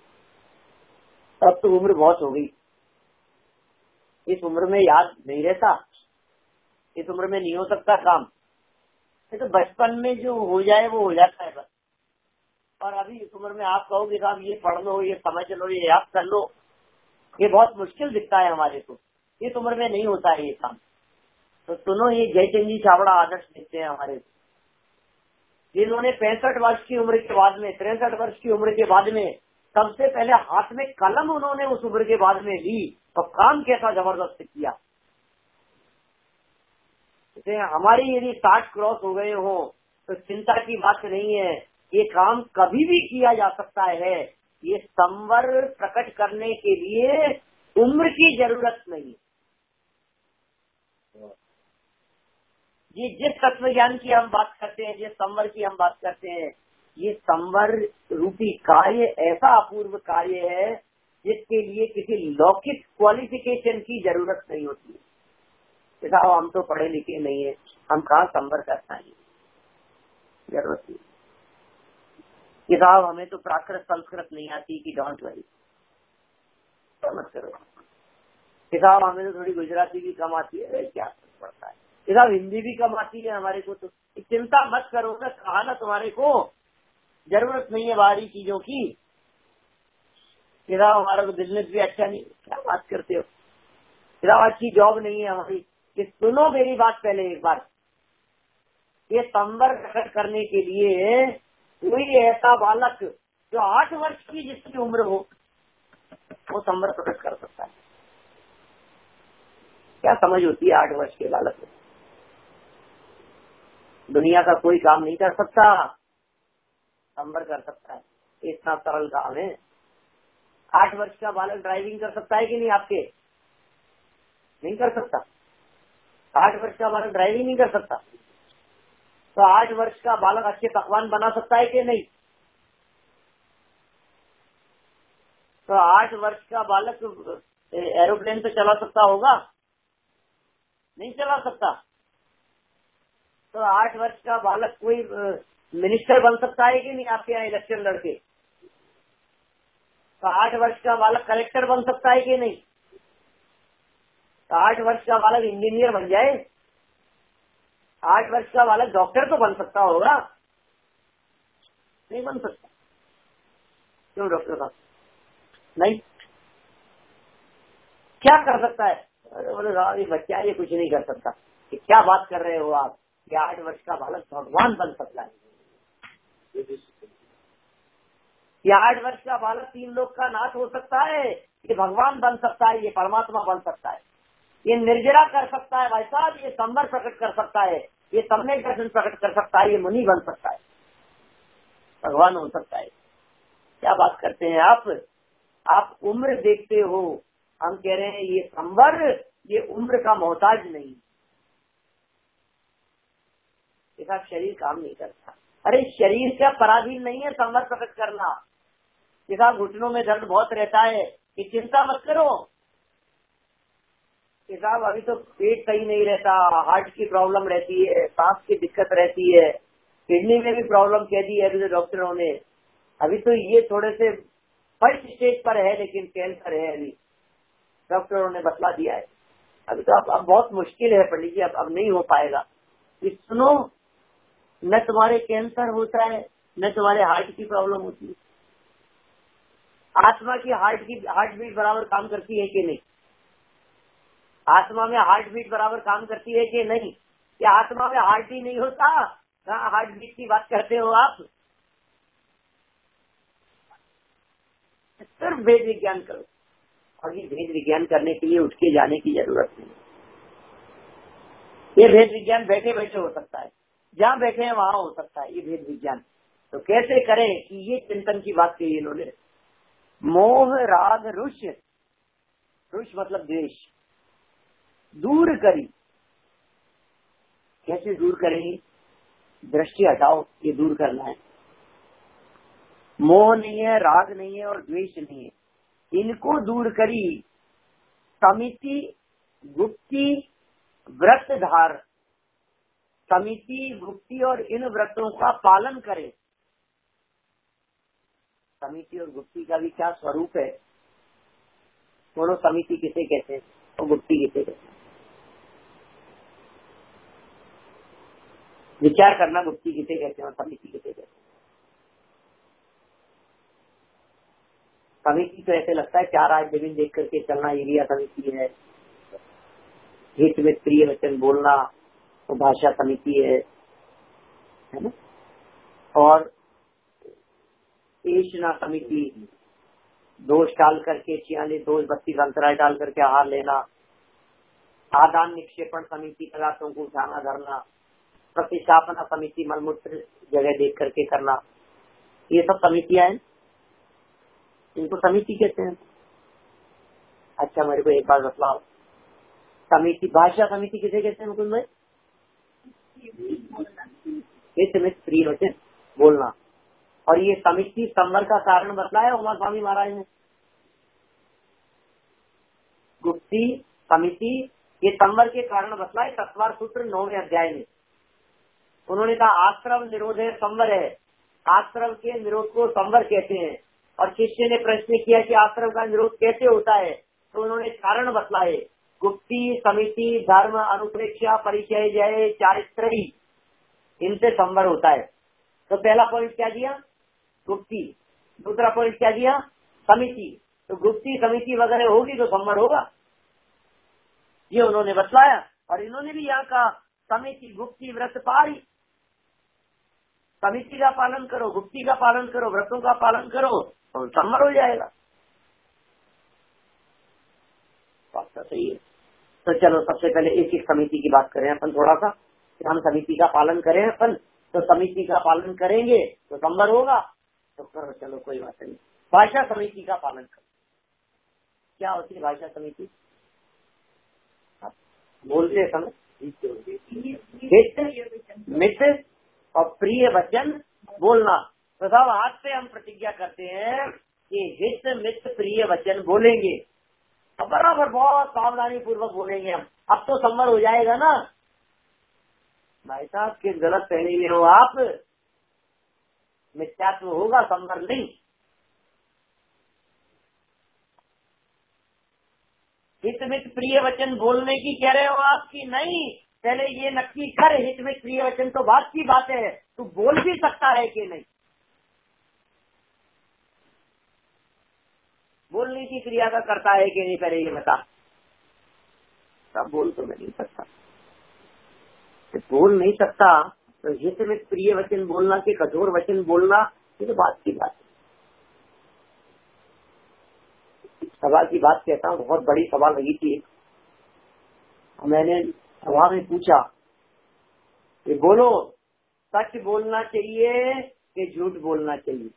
Speaker 1: अब तो उम्र बहुत हो गई, इस उम्र में याद नहीं रहता, इस उम्र में नहीं हो सकता काम, ये तो बचपन में जो हो जाए वो हो जाता है बस। और अभी इस उम्र में आप कहोगे साहब ये पढ़ लो, ये समझ लो, ये याद कर लो, ये बहुत मुश्किल दिखता है हमारे को, इस उम्र में नहीं होता है ये काम। तो सुनो, ये जयचंद जी छाबड़ा आदर्श दिखते हैं हमारे, जिन्होंने पैंसठ वर्ष की उम्र के बाद में, तिरसठ वर्ष की उम्र के बाद में सबसे पहले हाथ में कलम उन्होंने उस उम्र के बाद में ली और काम कैसा जबरदस्त किया। जैसे हमारी यदि साठ क्रॉस हो गए हो तो चिंता की बात नहीं है, ये काम कभी भी किया जा सकता है। ये संवर प्रकट करने के लिए उम्र की जरूरत नहीं। ये जिस तत्व ज्ञान की हम बात करते हैं, जिस संवर की हम बात करते हैं, ये संवर रूपी कार्य ऐसा अपूर्व कार्य है जिसके लिए किसी लौकिक क्वालिफिकेशन की जरूरत नहीं होती है। साहब हम तो पढ़े लिखे नहीं है, हम कहाँ संवर कर पाएंगे, जरूरत नहीं। किताब हमें तो प्राकृत संस्कृत नहीं आती कि डोंट वरी, मत करो। किताब हमें तो थोड़ी गुजराती भी कम आती है, क्या पड़ता है। किताब हिंदी भी कम आती है हमारे को, तो चिंता मत करो ना, कहा ना तुम्हारे को जरूरत नहीं है बाहरी चीजों की। किताब हमारा तो बिजनेस भी अच्छा नहीं, क्या बात करते हो। किताब अच्छी जॉब नहीं है हमारी। कि सुनो मेरी बात पहले एक बार, ये संवर प्रकट करने के लिए कोई ऐसा बालक जो आठ वर्ष की जिसकी उम्र हो वो संवर प्रकट कर सकता है। क्या समझ होती है आठ वर्ष के बालक को। दुनिया का कोई काम नहीं कर सकता, संवर कर सकता है। इतना सरल काम है। आठ वर्ष का बालक ड्राइविंग कर सकता है कि नहीं आपके? नहीं कर सकता। आठ वर्ष का बालक ड्राइविंग नहीं कर सकता, तो आठ वर्ष का बालक अच्छे पकवान बना सकता है कि नहीं? तो आठ वर्ष का बालक एरोप्लेन तो चला सकता होगा? नहीं चला सकता। तो आठ वर्ष का बालक कोई मिनिस्टर बन सकता है कि नहीं आपके यहाँ इलेक्शन लड़के? तो आठ वर्ष का बालक कलेक्टर बन सकता है कि नहीं? तो आठ वर्ष का बालक इंजीनियर बन जाए। आठ वर्ष का बालक डॉक्टर तो बन सकता होगा? नहीं बन सकता। क्यों डॉक्टर का नहीं? क्या कर सकता है? बोले ये बच्चा ये कुछ नहीं कर सकता। कि क्या बात कर रहे हो आप? कि आठ वर्ष का बालक भगवान बन सकता है। ये आठ वर्ष का बालक तीन लोग का नाथ हो सकता है, ये भगवान बन सकता है, ये परमात्मा बन सकता है, ये निर्जरा कर सकता है भाई साहब, ये संवर प्रकट कर सकता है, ये सम्यक दर्शन प्रकट कर सकता है, ये मुनि बन सकता है, भगवान हो सकता है। क्या बात करते हैं आप? आप उम्र देखते हो। हम कह रहे हैं ये संवर ये उम्र का मोहताज नहीं। इसका शरीर काम नहीं करता। अरे शरीर का पराधीन नहीं है संवर प्रकट करना। इसका घुटनों में दर्द बहुत रहता है, ये चिंता मत करो। साहब अभी तो पेट सही नहीं रहता, हार्ट की प्रॉब्लम रहती है, सांस की दिक्कत रहती है, किडनी में भी प्रॉब्लम कह दी है अभी तो डॉक्टरों ने। अभी तो ये थोड़े से फर्स्ट स्टेज पर है, लेकिन कैंसर है अभी, डॉक्टरों ने बतला दिया है। अभी तो अब, अब बहुत मुश्किल है पंडित जी, अब अब नहीं हो पाएगा। सुनो, न तुम्हारे कैंसर होता है न तुम्हारे हार्ट की प्रॉब्लम होती है। आत्मा की हार्ट की हार्ट बीट बराबर काम करती है कि नहीं? आत्मा में हार्ट बीट बराबर काम करती है कि नहीं? क्या आत्मा में हार्ट ही नहीं होता? कहाँ हार्ट बीट की बात करते हो आप? सिर्फ भेद विज्ञान करो, और ये भेद विज्ञान करने के लिए उठ के जाने की जरूरत नहीं। ये भेद विज्ञान बैठे बैठे हो सकता है, जहाँ बैठे हैं वहां हो सकता है ये भेद विज्ञान। तो कैसे करें कि ये चिंतन की बात कही इन्होंने। मोह राग रुष, रुष मतलब द्वेष, दूर करी। कैसे दूर करेंगे? दृष्टि हटाओ, ये दूर करना है। मोह नहीं है, राग नहीं है और द्वेष नहीं है, इनको दूर करी। समिति गुप्ति व्रत धार, समिति गुप्ति और इन व्रतों का पालन करे। समिति और गुप्ति का भी क्या स्वरूप है? दोनों समिति किसे कहते हैं और गुप्ति किसे कहते हैं? विचार करना, गुप्ति किसे कहते हैं और समिति किसे कहते हैं? समिति तो ऐसे लगता है चार आठ जमीन देख करके चलना, एरिया समिति है। हित में प्रिय वचन बोलना तो भाषा समिति है, है ना? और एशना समिति, दोष डाल करके छियालीस दोष बत्तीस अंतराय डाल करके आहार लेना, आदान निक्षेपण समिति पदार्थों को उठाना धरना, प्रतिष्ठापना समिति मलमूत्र जगह देख करके करना, ये सब समितियां हैं, इनको समिति कहते हैं। अच्छा मेरे को एक बात बतलाओ, समिति भाषा समिति किसे कहते हैं मुकुंद भाई? हित मित प्रिय वचन बोलना। और ये समिति संवर का कारण बतलाया उमा स्वामी महाराज ने। गुप्ती समिति ये संवर के कारण बतलाए तत्वार सूत्र नौवें अध्याय में। उन्होंने कहा आश्रम निरोध है संवर है, आश्रम के निरोध को संवर कहते हैं। और शिष्य ने प्रश्न किया कि आश्रम का निरोध कैसे होता है, तो उन्होंने कारण बतलाए, गुप्ती समिति धर्म अनुप्रेक्षा परिचय जय चारित्री, इनसे संवर होता है। तो पहला पॉइंट क्या दिया? गुप्ती। दूसरा पॉइंट क्या दिया? समिति। तो गुप्ती समिति वगैरह होगी तो संवर होगा, ये उन्होंने बतलाया। और इन्होंने भी यहाँ कहा समिति गुप्ती व्रत पारी, समिति का पालन करो, गुप्ती का पालन करो, व्रतों का पालन करो तो संवर हो जाएगा। बात तो सही है। तो चलो सबसे पहले एक एक समिति की बात करें अपन थोड़ा सा, कि हम समिति का पालन करें अपन, तो समिति का पालन करेंगे तो संवर होगा। तो करो चलो कोई बात नहीं। भाषा समिति का पालन करो। क्या होती है भाषा समिति? बोलते समय हित मित और प्रिय वचन बोलना। तो सब हाथ से हम प्रतिज्ञा करते हैं कि हित मित प्रिय वचन बोलेंगे, अब बराबर बहुत सावधानी पूर्वक बोलेंगे हम। अब तो संवर हो जाएगा ना भाई साहब, किस गलत फहमी में हो आप, मिथ्यात्व होगा, संवर नहीं। हितमित प्रिय वचन बोलने की कह रहे हो आपकी? नहीं, पहले ये नक्की कर, हितमित प्रिय वचन तो बात की बात है, तू बोल भी सकता है कि नहीं, बोलने की क्रिया का करता है कि नहीं, पहले ये बता। सब बोल तो मैं नहीं सकता, बोल नहीं सकता तो हितमित प्रिय वचन बोलना के कठोर वचन बोलना, ये तो बात की बात है। सवाल की बात कहता हूँ, बहुत बड़ी सवाल लगी थी। मैंने सभा में पूछा कि बोलो सच बोलना चाहिए कि झूठ बोलना चाहिए?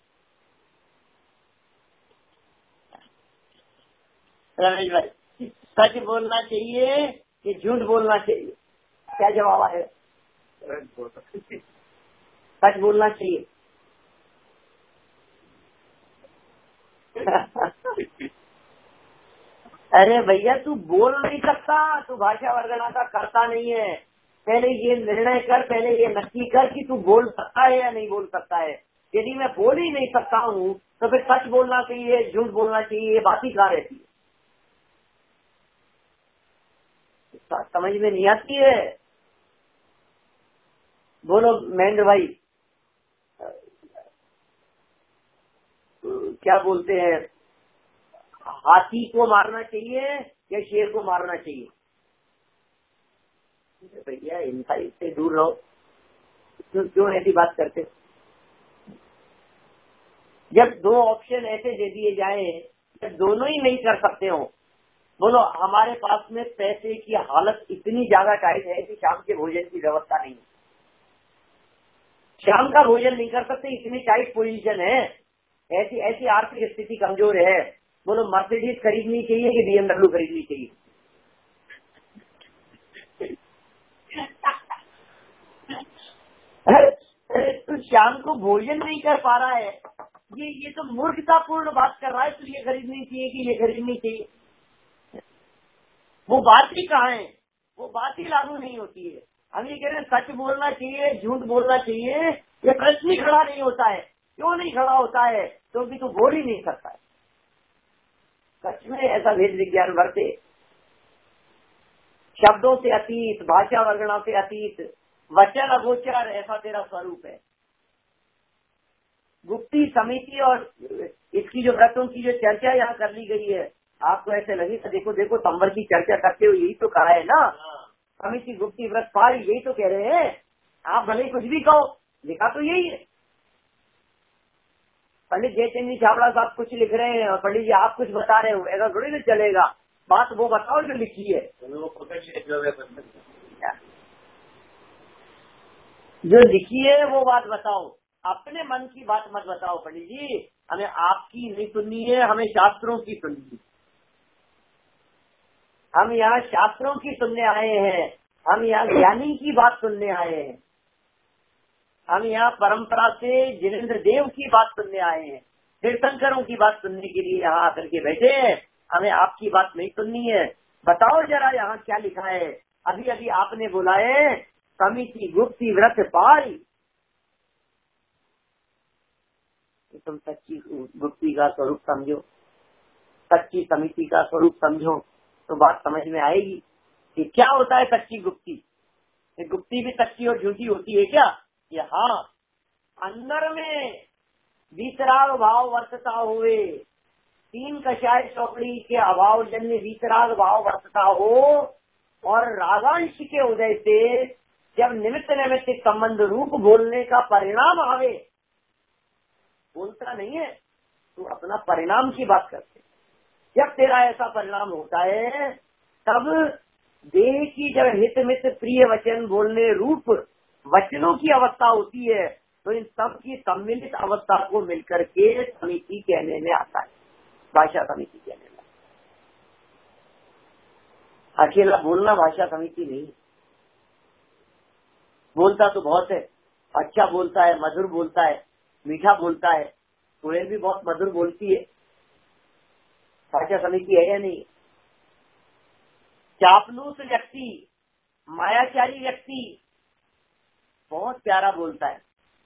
Speaker 1: रमेश भाई, सच बोलना चाहिए कि झूठ बोलना चाहिए? क्या जवाब है? सच बोलना चाहिए। अरे भैया तू बोल नहीं सकता, तू भाषा वर्गना का करता नहीं है। पहले ये निर्णय कर, पहले ये नक्की कर कि तू बोल सकता है या नहीं बोल सकता है। यदि मैं बोल ही नहीं सकता हूँ तो फिर सच बोलना चाहिए झूठ बोलना चाहिए, ये बात ही कहाँ रहती है? समझ में नहीं आती है। बोलो महेंद्र भाई, क्या बोलते हैं, हाथी को मारना चाहिए या शेर को मारना चाहिए? भैया इंसाइट से दूर रहो, क्यों क्यों ऐसी बात करते? जब दो ऑप्शन ऐसे दे दिए जाए, जब दोनों ही नहीं कर सकते हो, बोलो हमारे पास में पैसे की हालत इतनी ज्यादा टाइट है कि शाम के भोजन की व्यवस्था नहीं, शाम का भोजन नहीं कर सकते, इतनी टाइट पोजीशन है, ऐसी ऐसी आर्थिक स्थिति कमजोर है। बोलो मर्सिडीज खरीदनी चाहिए कि बीएमडब्ल्यू खरीदनी चाहिए? तो शाम को भोजन नहीं कर पा रहा है, ये ये तो मूर्खतापूर्ण बात कर रहा है। तो ये खरीदनी चाहिए कि ये खरीदनी चाहिए? वो बात ही कहाँ है, वो बात ही लागू नहीं होती है। हम ये कह रहे हैं सच बोलना चाहिए झूठ बोलना चाहिए, ये प्रश्न ही खड़ा नहीं होता है। क्यों नहीं खड़ा होता है? क्योंकि तो बोल ही नहीं सकता है। सच में ऐसा वेद विज्ञान वर्ते, शब्दों से अतीत, भाषा वर्गणा से अतीत, वचन अगोचर, ऐसा तेरा स्वरूप है। गुप्ती समिति और इसकी जो व्रतों की जो चर्चा यहाँ कर ली गई है, आपको ऐसे लगे तो देखो देखो संवर की चर्चा करते हो, यही तो कहा है ना, समिति गुप्ती व्रत पारी, यही तो कह रहे हैं। आप भले कुछ भी कहो, लिखा तो यही है। पंडित जयचंद जी छाबड़ा साहब कुछ लिख रहे हैं और पंडित जी आप कुछ बता रहे हो, ऐसा थोड़ी ना चलेगा। बात वो बताओ जो लिखी है, जो लिखी है वो बात बताओ, अपने मन की बात मत बताओ। पंडित जी हमें आपकी नहीं सुननी है, हमें शास्त्रों की सुननी है। हम यहाँ शास्त्रों की सुनने आए हैं, हम यहाँ ज्ञानी की बात सुनने आए हैं, हम यहाँ परंपरा से जिनेंद्र देव की बात सुनने आए हैं, तीर्थंकरों की बात सुनने के लिए यहाँ आकर के बैठे हैं। हमें आपकी बात नहीं सुननी है। बताओ जरा यहाँ क्या लिखा है। अभी अभी आपने बोला है समिति गुप्ती व्रत पाई, तुम सच्ची गुप्ती का स्वरूप समझो, सच्ची समिति का स्वरूप समझो तो बात समझ में आएगी कि क्या होता है सच्ची गुप्ती। ये गुप्ती भी सच्ची और झूठी होती है क्या? ये हाँ, अंदर में वितराग भाव वर्तता हुए, तीन कषाय चौकड़ी के अभाव जन्य वितराग भाव वर्तता हो और रागांश के उदय से जब निमित्त नैमित्तिक संबंध रूप बोलने का परिणाम आवे, बोलता नहीं है तो अपना परिणाम की बात करते। जब तेरा ऐसा परिणाम होता है तब देह की जब हित मित प्रिय वचन बोलने रूप वचनों की अवस्था होती है तो इन सब की सम्मिलित अवस्था को मिलकर के समिति कहने में आता है, भाषा समिति कहने में। अकेला बोलना भाषा समिति नहीं। बोलता तो बहुत है, अच्छा बोलता है, मधुर बोलता है, मीठा बोलता है, कोयल भी बहुत मधुर बोलती है, भाषा समिति है या नहीं? चापलूस व्यक्ति, मायाचारी व्यक्ति बहुत प्यारा बोलता है,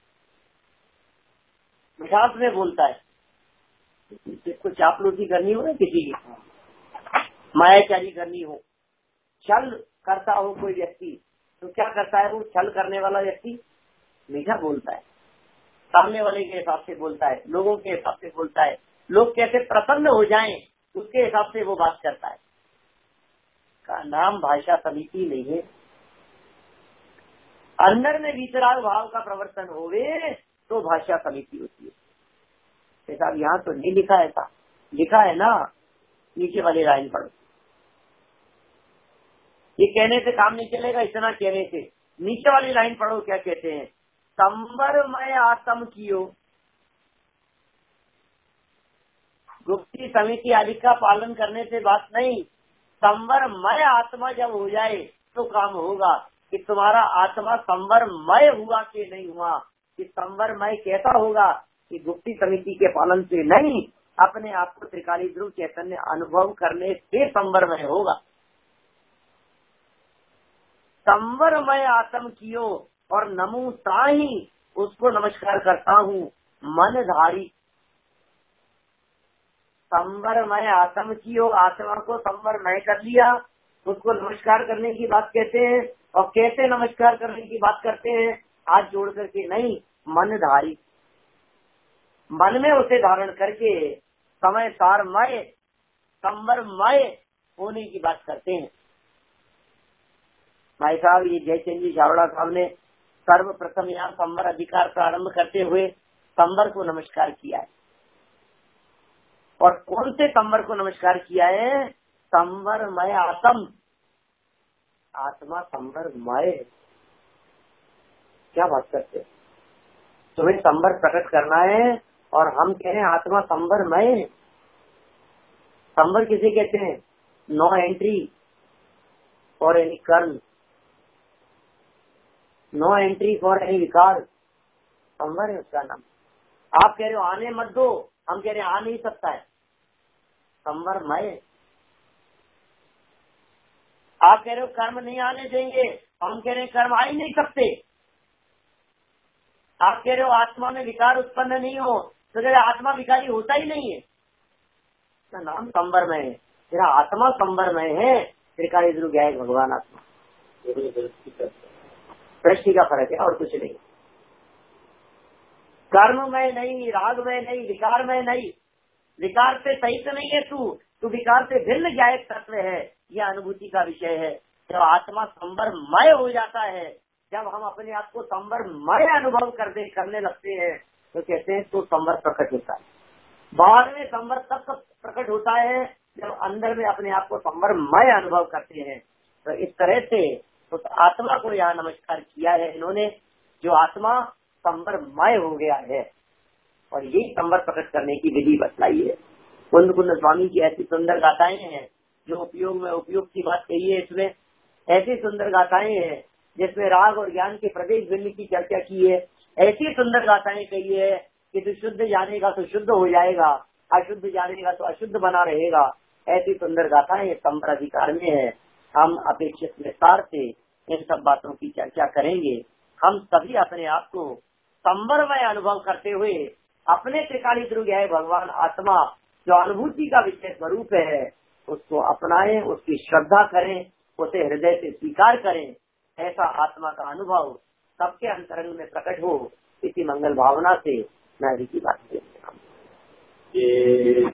Speaker 1: मिठास में बोलता है। जिसको चापलूसी करनी हो ना किसी की, मायाचारी करनी हो, छल करता हो कोई व्यक्ति, तो क्या करता है वो छल करने वाला व्यक्ति? मीठा बोलता है, सामने वाले के हिसाब से बोलता है, लोगों के हिसाब से बोलता है, लोग कैसे प्रसन्न हो जाएं उसके हिसाब से वो बात करता है। का नाम भाषा समिति नहीं है। अंदर में वितराग भाव का प्रवर्तन होवे तो भाषा समिति होती है। साहब यहाँ तो नहीं लिखा है, था लिखा है ना, नीचे वाली लाइन पढ़ो। ये कहने से काम नहीं चलेगा, इतना कहने से नीचे वाली लाइन पढ़ो क्या कहते हैं। संवरमय आत्म कियो, गुप्ती समिति आदि का पालन करने से बात नहीं, संवरमय आत्मा जब हो जाए तो काम होगा कि तुम्हारा आत्मा संवरमय हुआ कि नहीं हुआ। कि संवरमय कैसा होगा कि गुप्ती समिति के पालन से नहीं, अपने आप को त्रिकाली ध्रुव चैतन्य अनुभव करने से संवरमय होगा। संवरमय आत्म कियो और नमो ताही, उसको नमस्कार करता हूँ मनधारी। संवरमय आत्म कियो, आत्मा को संवरमय कर लिया, उसको नमस्कार करने की बात कहते हैं। और कैसे नमस्कार करने की बात करते हैं? हाथ जोड़ करके नहीं, मनधारी, मन में उसे धारण करके समय सारमय संवरमय होने की बात करते हैं। भाई साहब ये जयचंद जी छाबड़ा साहब ने सर्वप्रथम यहाँ संवर अधिकार प्रारंभ करते हुए संवर को नमस्कार किया है। और कौन से संवर को नमस्कार किया है? संवरमय आत्म, आत्मा संवरमय। क्या बात करते हैं? तुम्हें संवर प्रकट करना है और हम कह रहे हैं आत्मा संवरमय। संवर किसे कहते हैं? No entry for any karma, no entry for any vikar, संवर है उसका नाम। आप कह रहे हो आने मत दो, हम कह रहे हैं आ नहीं सकता है, संवरमय। आप कह रहे हो कर्म नहीं आने देंगे, हम कह रहे हैं कर्म आ ही नहीं सकते। आप कह रहे हो आत्मा में विकार उत्पन्न नहीं हो, तो कह रहे आत्मा विकारी होता ही नहीं है, इसका नाम संवरमय है। तेरा आत्मा संवरमय है, त्रिकाली ध्रुव ज्ञायक भगवान आत्मा। दृष्टि का फर्क है और कुछ नहीं। कर्म में नहीं, राग में नहीं, विकार में नहीं, विकार से सहित नहीं है तू, तू विकार से भिन्न ज्ञायक तत्व है, यह अनुभूति का विषय है। जब आत्मा संवरमय हो जाता है, जब हम अपने आप को संवरमय अनुभव कर दे करने लगते हैं, तो कहते हैं तो संवर प्रकट होता है। बाद में संवर तब प्रकट होता है जब अंदर में अपने आप को संवरमय अनुभव करते हैं। तो इस तरह से उस तो आत्मा को यहाँ नमस्कार किया है इन्होंने, जो आत्मा संवरमय हो गया है, और यही संवर प्रकट करने की विधि बतलाई है। कुंद कुंद स्वामी की ऐसी सुंदर गाथाएं हैं जो उपयोग में उपयोग की बात कही है। इसमें ऐसी सुंदर गाथाएं हैं जिसमें राग और ज्ञान के प्रदेश भिन्न की चर्चा की है। ऐसी सुंदर गाथाएं कही है कि तू शुद्ध जानेगा तो शुद्ध हो जाएगा, अशुद्ध जानेगा तो अशुद्ध बना रहेगा। ऐसी सुंदर गाथाएं संवर अधिकार में है। हम अपेक्षित विस्तार से इन सब बातों की चर्चा करेंगे। हम सभी अपने आप को संवरमय अनुभव करते हुए अपने त्रिकाली ध्रुव है भगवान आत्मा जो अनुभूति का विषय स्वरूप है, उसको अपनाएं, उसकी श्रद्धा करें, उसे हृदय से स्वीकार करें। ऐसा आत्मा का अनुभव सबके अंतरंग में प्रकट हो, इसी मंगल भावना से मैं अभी की बात करता हूँ।